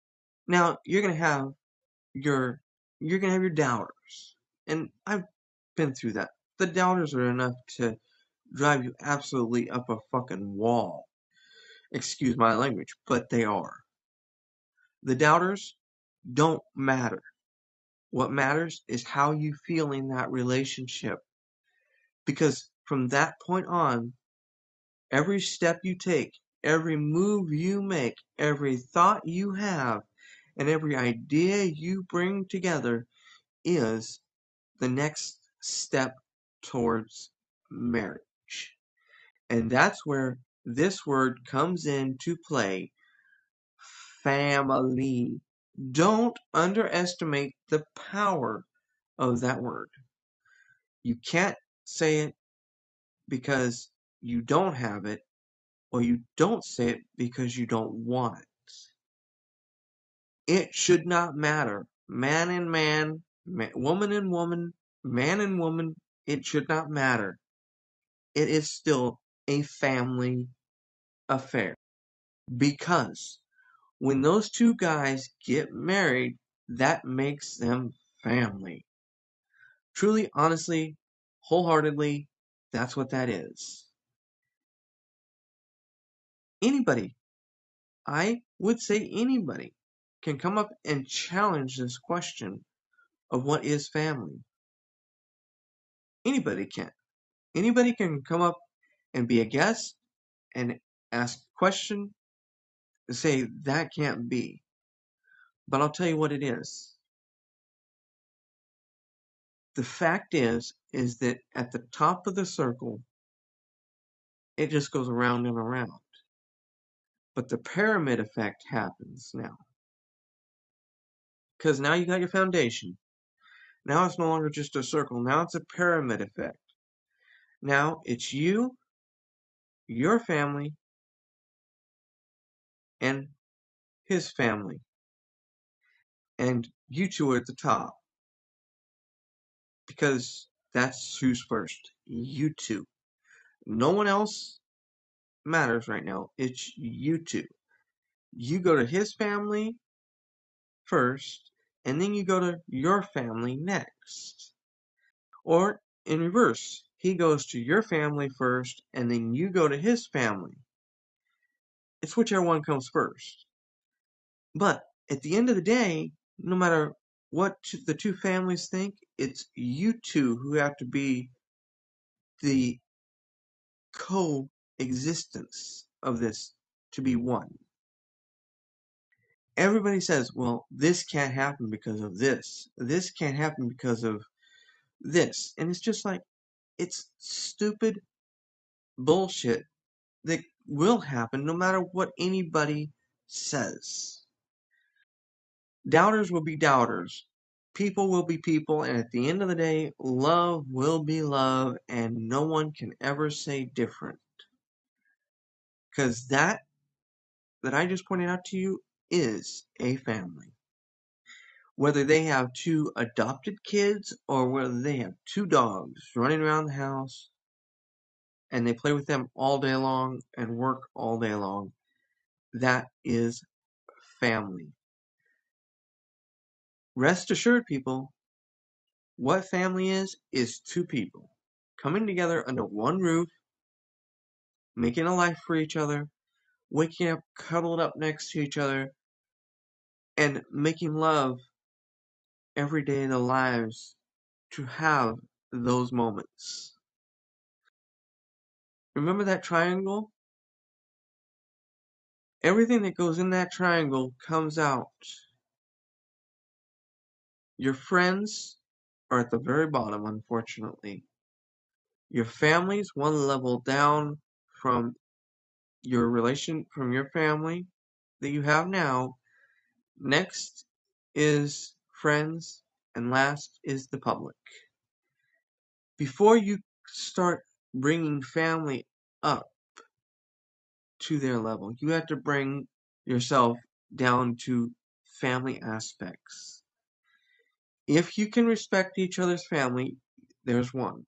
Speaker 1: Now, you're going to have your you're going to have your doubters. And I've
Speaker 2: been through that. The doubters are enough to drive you absolutely up a fucking wall. Excuse my language, but they are. The doubters don't matter. What matters is how you feel in that relationship. Because from that point on, every step you take, every move you make, every thought you have, and every idea you bring together is the next step towards marriage. And that's where this word comes into play. Family. Don't underestimate the power of that word. You can't say it because you don't have it, or you don't say it because you don't want it. It should not matter. Man and man, man, woman and woman, man and woman, it should not matter. It is still a family affair. Because when those two guys get married, that makes them family. Truly, honestly, wholeheartedly, that's what that is. Anybody, I would say anybody, can come up and challenge this question of what is family. Anybody can. Anybody can come up and be a guest and ask a question and say that can't be. But I'll tell you what it is. The fact is, is that at the top of the circle, it just goes around and around. But the pyramid effect happens now. Because now you got your foundation. Now it's no longer just a circle. Now it's a pyramid effect. Now it's you, your family, and his family. And you two are at the top. Because that's who's first. You two. No one else matters right now. It's you two. You go to his family first, and then you go to your family next. Or in reverse, he goes to your family first, and then you go to his family. It's whichever one comes first. But at the end of the day, no matter what the two families think, it's you two who have to be the coexistence of this to be one. Everybody says, well, this can't happen because of this. This can't happen because of this. And it's just like, it's stupid bullshit that will happen no matter what anybody says. Doubters will be doubters. People will be people, and at the end of the day, love will be love, and no one can ever say different. Because that, that I just pointed out to you, is a family. Whether they have two adopted kids, or whether they have two dogs running around the house, and they play with them all day long, and work all day long, that is family. Rest assured, people, what family is, is two people coming together under one roof, making a life for each other, waking up cuddled up next to each other, and making love every day in their lives to have those moments. Remember that triangle? Everything that goes in that triangle comes out. Your friends are at the very bottom, unfortunately. Your family's one level down from your relation, from your family that you have now. Next is friends, and last is the public. Before you start bringing family up to their level, you have to bring yourself down to family aspects. If you can respect each other's family, there's one.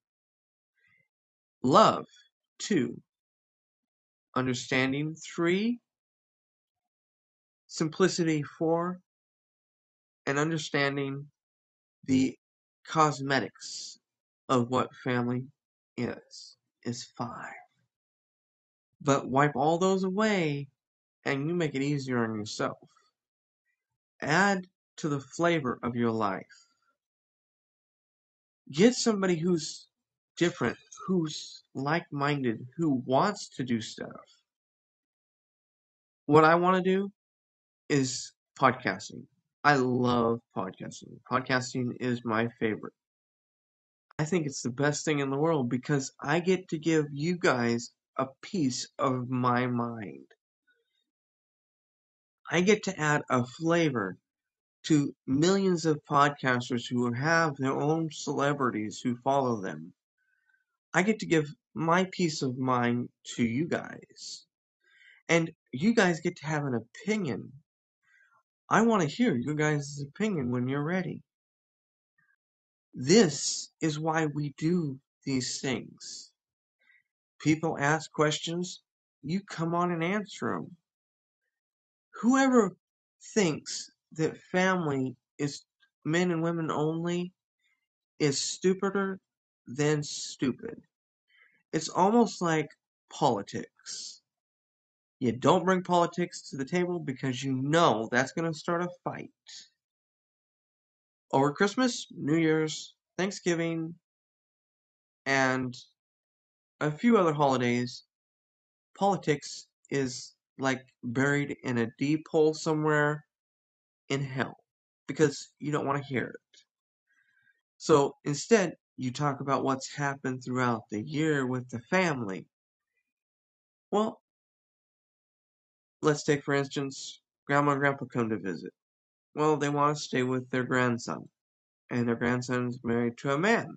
Speaker 2: Love, two. Understanding, three. Simplicity, four. And understanding the cosmetics of what family is, is five. But wipe all those away and you make it easier on yourself. Add to the flavor of your life. Get somebody who's different, who's like-minded, who wants to do stuff. What I want to do is podcasting. I love podcasting. Podcasting is my favorite. I think it's the best thing in the world because I get to give you guys a piece of my mind. I get to add a flavor to millions of podcasters who have their own celebrities who follow them. I get to give my peace of mind to you guys. And you guys get to have an opinion. I want to hear your guys' opinion when you're ready. This is why we do these things. People ask questions, you come on and answer them. Whoever thinks that family is men and women only is stupider than stupid. It's almost like politics. You don't bring politics to the table because you know that's going to start a fight. Over Christmas, New Year's, Thanksgiving, and a few other holidays, politics is like buried in a deep hole somewhere in hell because you don't want to hear it. So instead, you talk about what's happened throughout the year with the family. Well, let's take, for instance, Grandma and Grandpa come to visit. Well, they want to stay with their grandson, and their grandson's married to a man.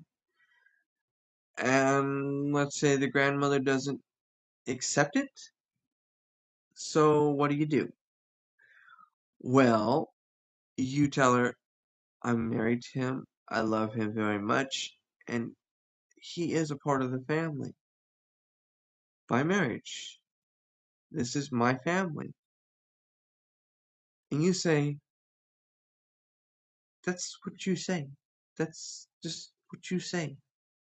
Speaker 2: And let's say the grandmother doesn't accept it. So what do you do? Well, you tell her, I'm married to him, I love him very much, and he is a part of the family. By marriage. This is my family. And you say, that's what you say. That's just what you say.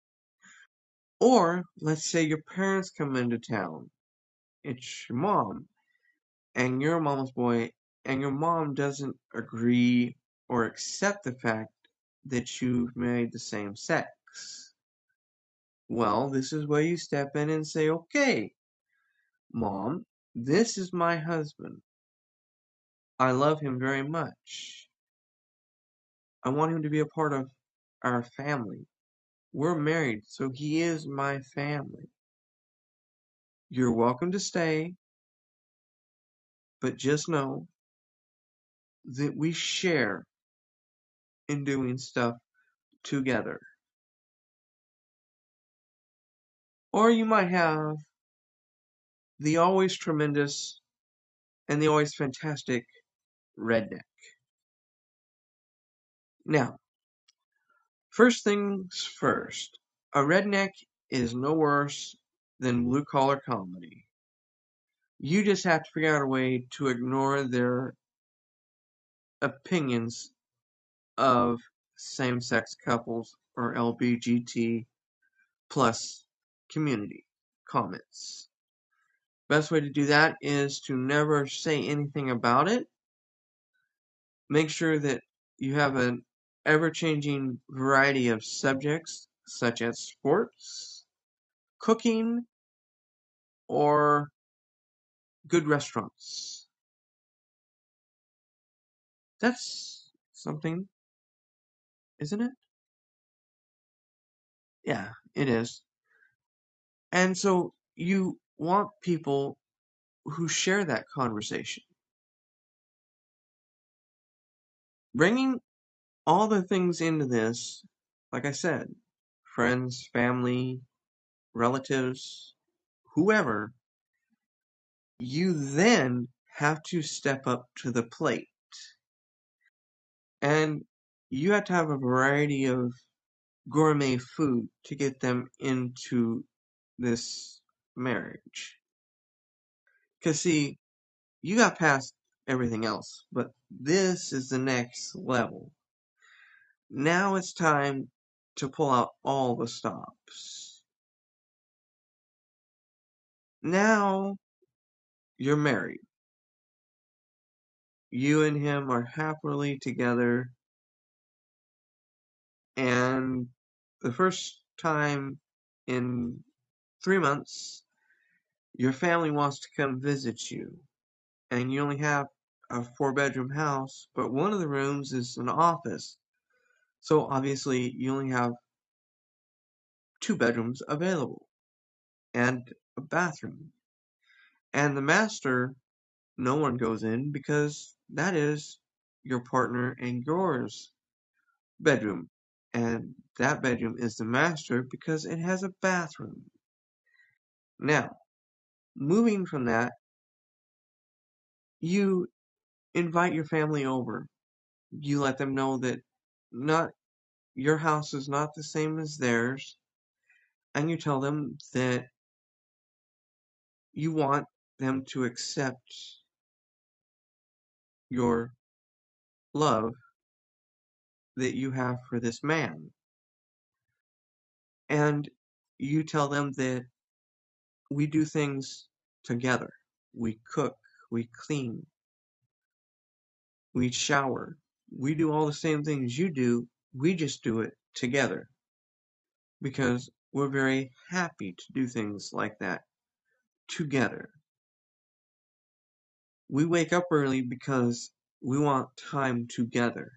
Speaker 2: Or, let's say your parents come into town. It's your mom, and you're a mama's boy, and your mom doesn't agree or accept the fact that you've married the same sex. Well, this is where you step in and say, okay, Mom, this is my husband. I love him very much. I want him to be a part of our family. We're married, so he is my family. You're welcome to stay, but just know that we share in doing stuff together. Or you might have the always tremendous and the always fantastic redneck. Now, first things first, a redneck is no worse than blue collar comedy. You just have to figure out a way to ignore their opinions of same-sex couples or L G B T plus community comments. Best way to do that is to never say anything about it. Make sure that you have an ever-changing variety of subjects such as sports, cooking, or good restaurants. That's something, isn't it? Yeah, it is. And so you want people who share that conversation. Bringing all the things into this, like I said, friends, family, relatives, whoever, you then have to step up to the plate. And you have to have a variety of gourmet food to get them into this marriage. Because, see, you got past everything else, but this is the next level. Now it's time to pull out all the stops. Now you're married. You and him are happily together, and the first time in three months, your family wants to come visit you, and you only have a four bedroom house, but one of the rooms is an office. So obviously, you only have two bedrooms available and a bathroom. And the master, no one goes in because that is your partner and yours bedroom. And that bedroom is the master because it has a bathroom. Now, moving from that, you invite your family over. You let them know that not your house is not the same as theirs, and you tell them that you want them to accept your love that you have for this man. And you tell them that we do things together. We cook, we clean, we shower. We do all the same things you do, we just do it together. Because we're very happy to do things like that together. We wake up early because we want time together.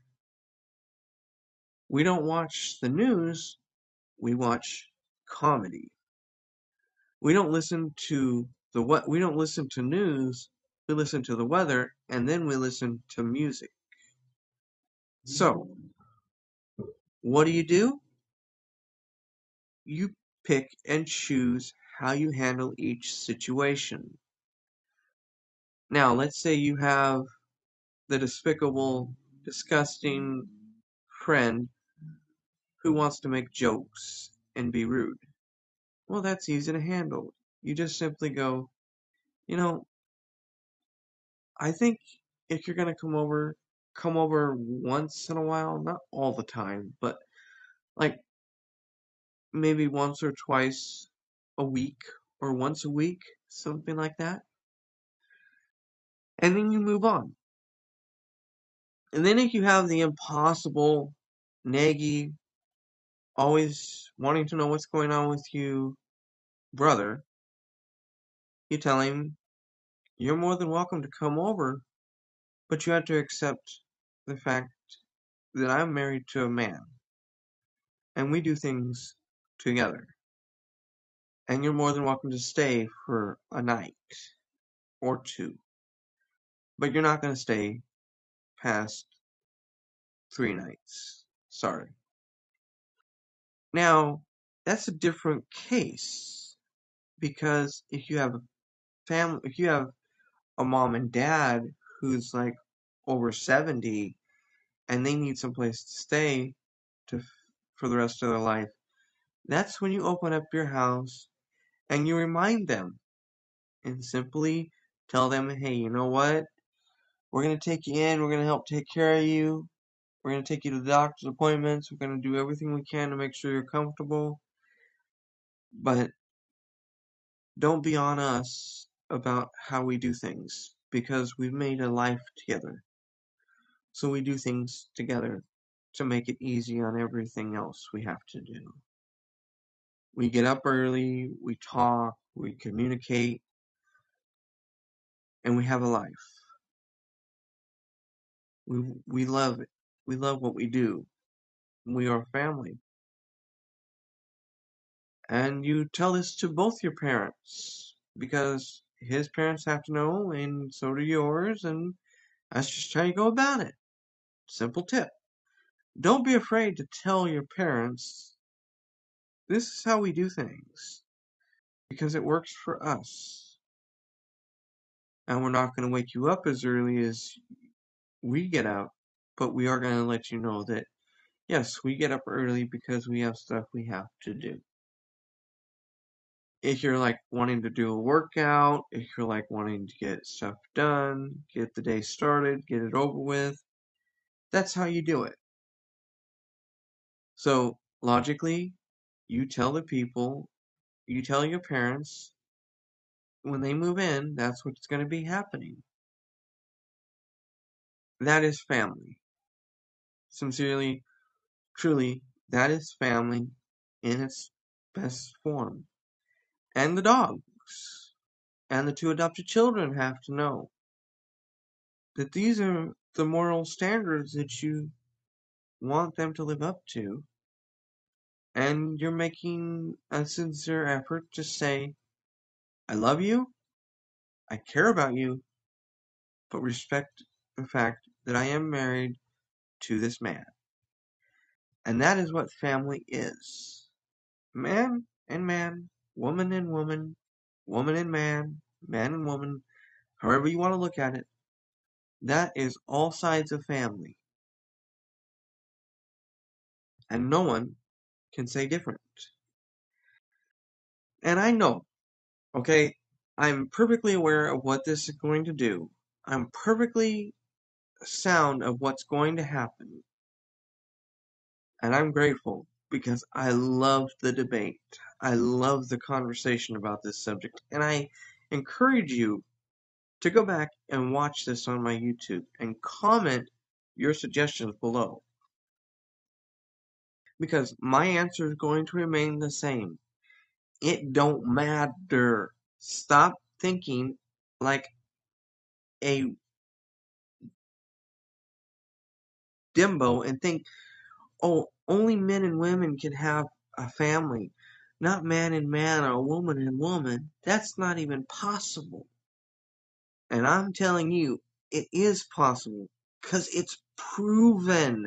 Speaker 2: We don't watch the news, we watch comedy. We don't listen to the what we don't listen to news, we listen to the weather, and then we listen to music. So, what do you do? You pick and choose how you handle each situation. Now, let's say you have the despicable, disgusting friend who wants to make jokes and be rude. Well, that's easy to handle. You just simply go, you know, I think if you're gonna come over, come over once in a while, not all the time, but like maybe once or twice a week or once a week, something like that. And then you move on. And then if you have the impossible, naggy, always wanting to know what's going on with you brother, you tell him you're more than welcome to come over, but you have to accept the fact that I'm married to a man and we do things together. And you're more than welcome to stay for a night or two. But you're not going to stay past three nights. Sorry. Now, that's a different case because if you have a family, if you have a mom and dad who's like over seventy and they need someplace to stay to for the rest of their life, that's when you open up your house and you remind them and simply tell them, hey, you know what? We're going to take you in. We're going to help take care of you. We're going to take you to the doctor's appointments. We're going to do everything we can to make sure you're comfortable. But don't be on us about how we do things because we've made a life together. So we do things together to make it easy on everything else we have to do. We get up early, we talk, we communicate, and we have a life. We we love it. We love what we do. We are family. And you tell this to both your parents because his parents have to know and so do yours, and that's just how you go about it. Simple tip. Don't be afraid to tell your parents this is how we do things because it works for us. And we're not going to wake you up as early as we get up, but we are going to let you know that yes, we get up early because we have stuff we have to do. If you're like wanting to do a workout, if you're like wanting to get stuff done, get the day started, get it over with, that's how you do it. So logically, you tell the people, you tell your parents, when they move in, that's what's going to be happening. That is family. Sincerely, truly, that is family in its best form. And the dogs and the two adopted children have to know that these are the moral standards that you want them to live up to. And you're making a sincere effort to say, I love you, I care about you, but respect the fact that I am married to this man. And that is what family is. Man and man, woman and woman, woman and man, man and woman, however you want to look at it. That is all sides of family. And no one can say different. And I know, okay, I'm perfectly aware of what this is going to do. I'm perfectly sound of what's going to happen. And I'm grateful because I love the debate. I love the conversation about this subject. And I encourage you to go back and watch this on my YouTube and comment your suggestions below. Because my answer is going to remain the same. It don't matter. Stop thinking like a dimbo and think, oh, only men and women can have a family. Not man and man or woman and woman. That's not even possible. And I'm telling you, it is possible. Because it's proven.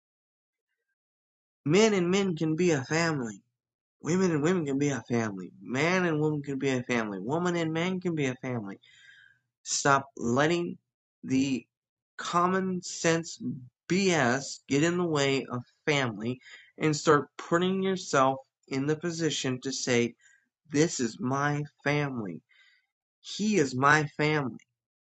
Speaker 2: Men and men can be a family. Women and women can be a family. Man and woman can be a family. Woman and man can be a family. Stop letting the common sense B S get in the way of family and start putting yourself in the position to say, this is my family. He is my family.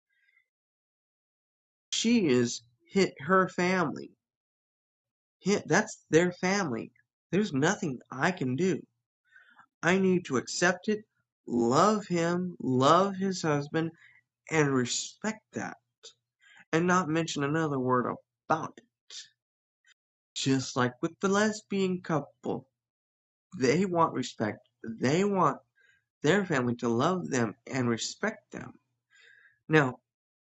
Speaker 2: She is hit her family. Hit, that's their family. There's nothing I can do. I need to accept it, love him, love his husband, and respect that. And not mention another word about it. Just like with the lesbian couple, they want respect. They want their family to love them and respect them. Now,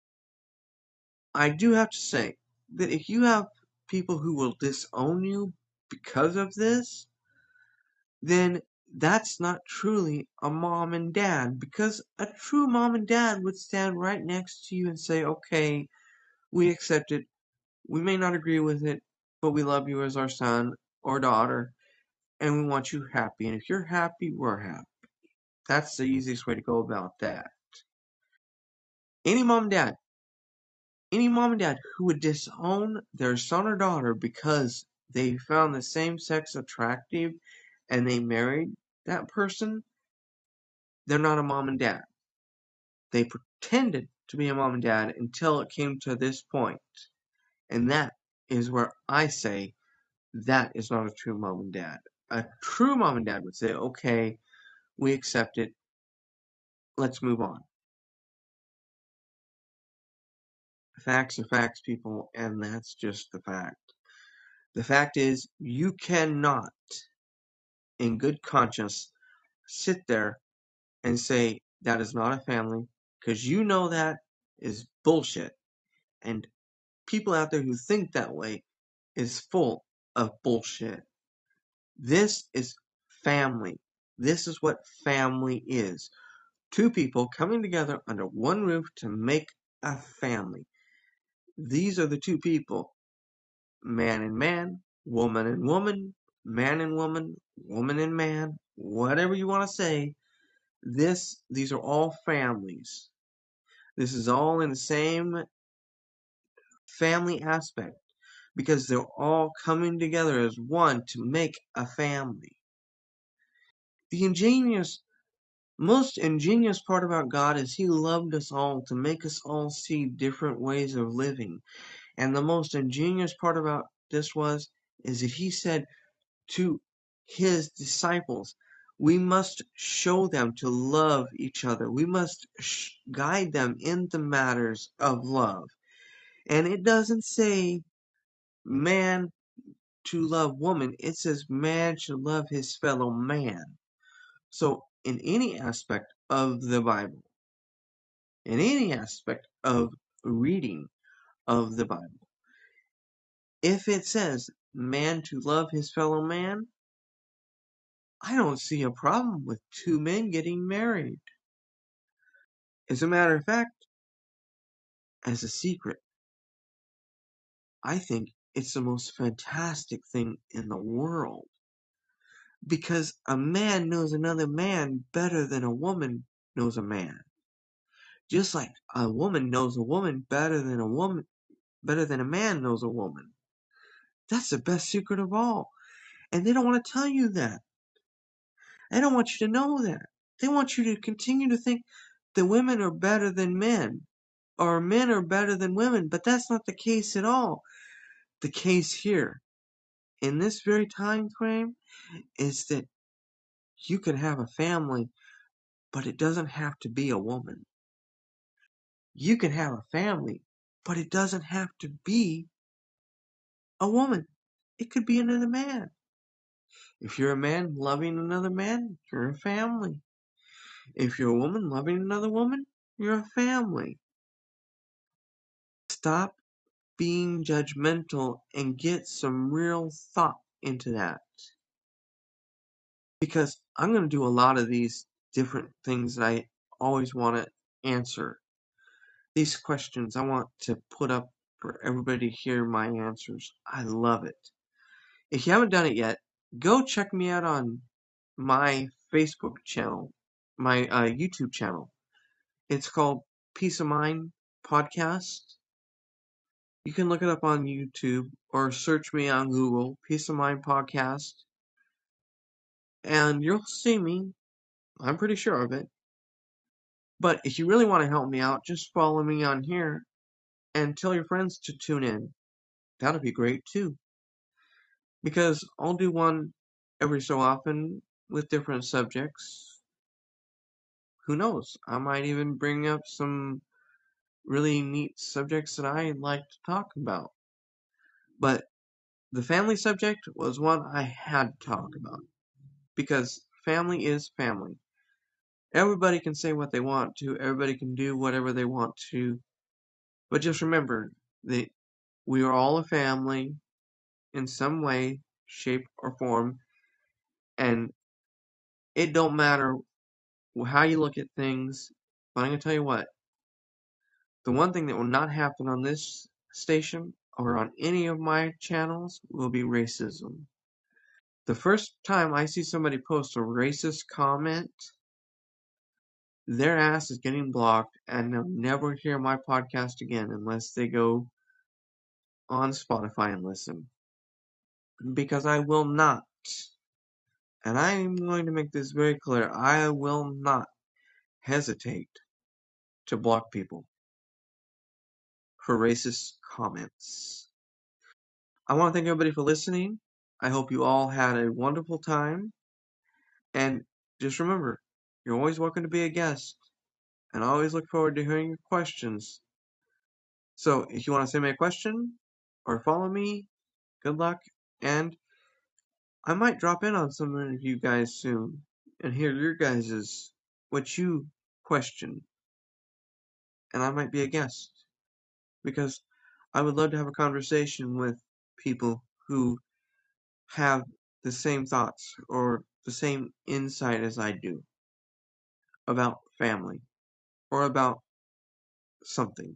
Speaker 2: I do have to say that if you have people who will disown you because of this, then that's not truly a mom and dad, because a true mom and dad would stand right next to you and say, okay, we accept it. We may not agree with it, but we love you as our son or daughter, and we want you happy. And if you're happy, we're happy. That's the easiest way to go about that. Any mom and dad, any mom and dad who would disown their son or daughter because they found the same sex attractive and they married that person, they're not a mom and dad. They pretended to be a mom and dad until it came to this point. And that is where I say that is not a true mom and dad. A true mom and dad would say, okay, we accept it. Let's move on. Facts are facts, people, and that's just the fact. The fact is, you cannot, in good conscience, sit there and say that is not a family, because you know that is bullshit. And people out there who think that way is full of bullshit. This is family. This is what family is. Two people coming together under one roof to make a family. These are the two people, man and man, woman and woman, man and woman, woman and man, whatever you want to say. This, these are all families. This is all in the same family aspect because they're all coming together as one to make a family. The ingenious, most ingenious part about God is He loved us all to make us all see different ways of living. And the most ingenious part about this was, is that He said to his disciples. We must show them to love each other. We must sh- guide them in the matters of love. And it doesn't say man to love woman. It says man should love his fellow man. So in any aspect of the Bible, in any aspect of reading of the Bible, if it says man to love his fellow man, I don't see a problem with two men getting married. As a matter of fact, as a secret, I think it's the most fantastic thing in the world. Because a man knows another man better than a woman knows a man. Just like a woman knows a woman better than a woman, better than a man knows a woman. That's the best secret of all. And they don't want to tell you that. They don't want you to know that. They want you to continue to think that women are better than men, or men are better than women, but that's not the case at all. The case here, in this very time frame, is that you can have a family, but it doesn't have to be a woman. You can have a family, but it doesn't have to be a woman. It could be another man. If you're a man loving another man, you're a family. If you're a woman loving another woman, you're a family. Stop being judgmental and get some real thought into that. Because I'm going to do a lot of these different things that I always want to answer. These questions I want to put up for everybody to hear my answers. I love it. If you haven't done it yet, go check me out on my Facebook channel, my uh, YouTube channel. It's called Peace of Mind Podcast. You can look it up on YouTube or search me on Google, Peace of Mind Podcast, and you'll see me. I'm pretty sure of it. But if you really want to help me out, just follow me on here and tell your friends to tune in. That'll be great too. Because I'll do one every so often with different subjects. Who knows? I might even bring up some really neat subjects that I like to talk about. But the family subject was one I had to talk about. Because family is family. Everybody can say what they want to. Everybody can do whatever they want to. But just remember that we are all a family in some way, shape, or form. And it don't matter how you look at things. But I'm going to tell you what. The one thing that will not happen on this station or on any of my channels will be racism. The first time I see somebody post a racist comment, their ass is getting blocked and they'll never hear my podcast again unless they go on Spotify and listen. Because I will not, and I am going to make this very clear, I will not hesitate to block people for racist comments. I want to thank everybody for listening. I hope you all had a wonderful time. And just remember, you're always welcome to be a guest. And I always look forward to hearing your questions. So if you want to send me a question or follow me, good luck. And I might drop in on some of you guys soon and hear your guys's what you question. And I might be a guest. Because I would love to have a conversation with people who have the same thoughts or the same insight as I do about family or about something.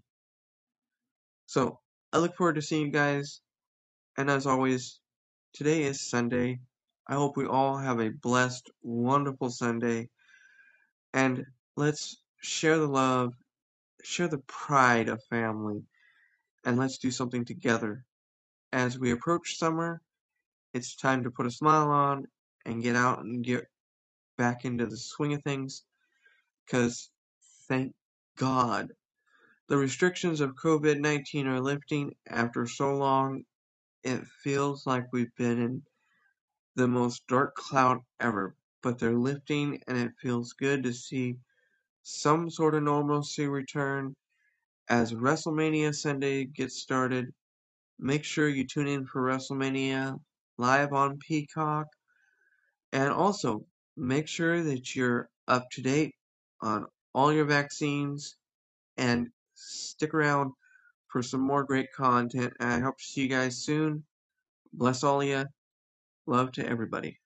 Speaker 2: So I look forward to seeing you guys, and as always, today is Sunday. I hope we all have a blessed, wonderful Sunday, and let's share the love, share the pride of family, and let's do something together. As we approach summer, it's time to put a smile on and get out and get back into the swing of things, because thank God the restrictions of COVID nineteen are lifting after so long. It feels like we've been in the most dark cloud ever, but they're lifting and it feels good to see some sort of normalcy return. As WrestleMania Sunday gets started, make sure you tune in for WrestleMania live on Peacock. And also, make sure that you're up to date on all your vaccines and stick around for some more great content. And I hope to see you guys soon. Bless all of you. Love to everybody.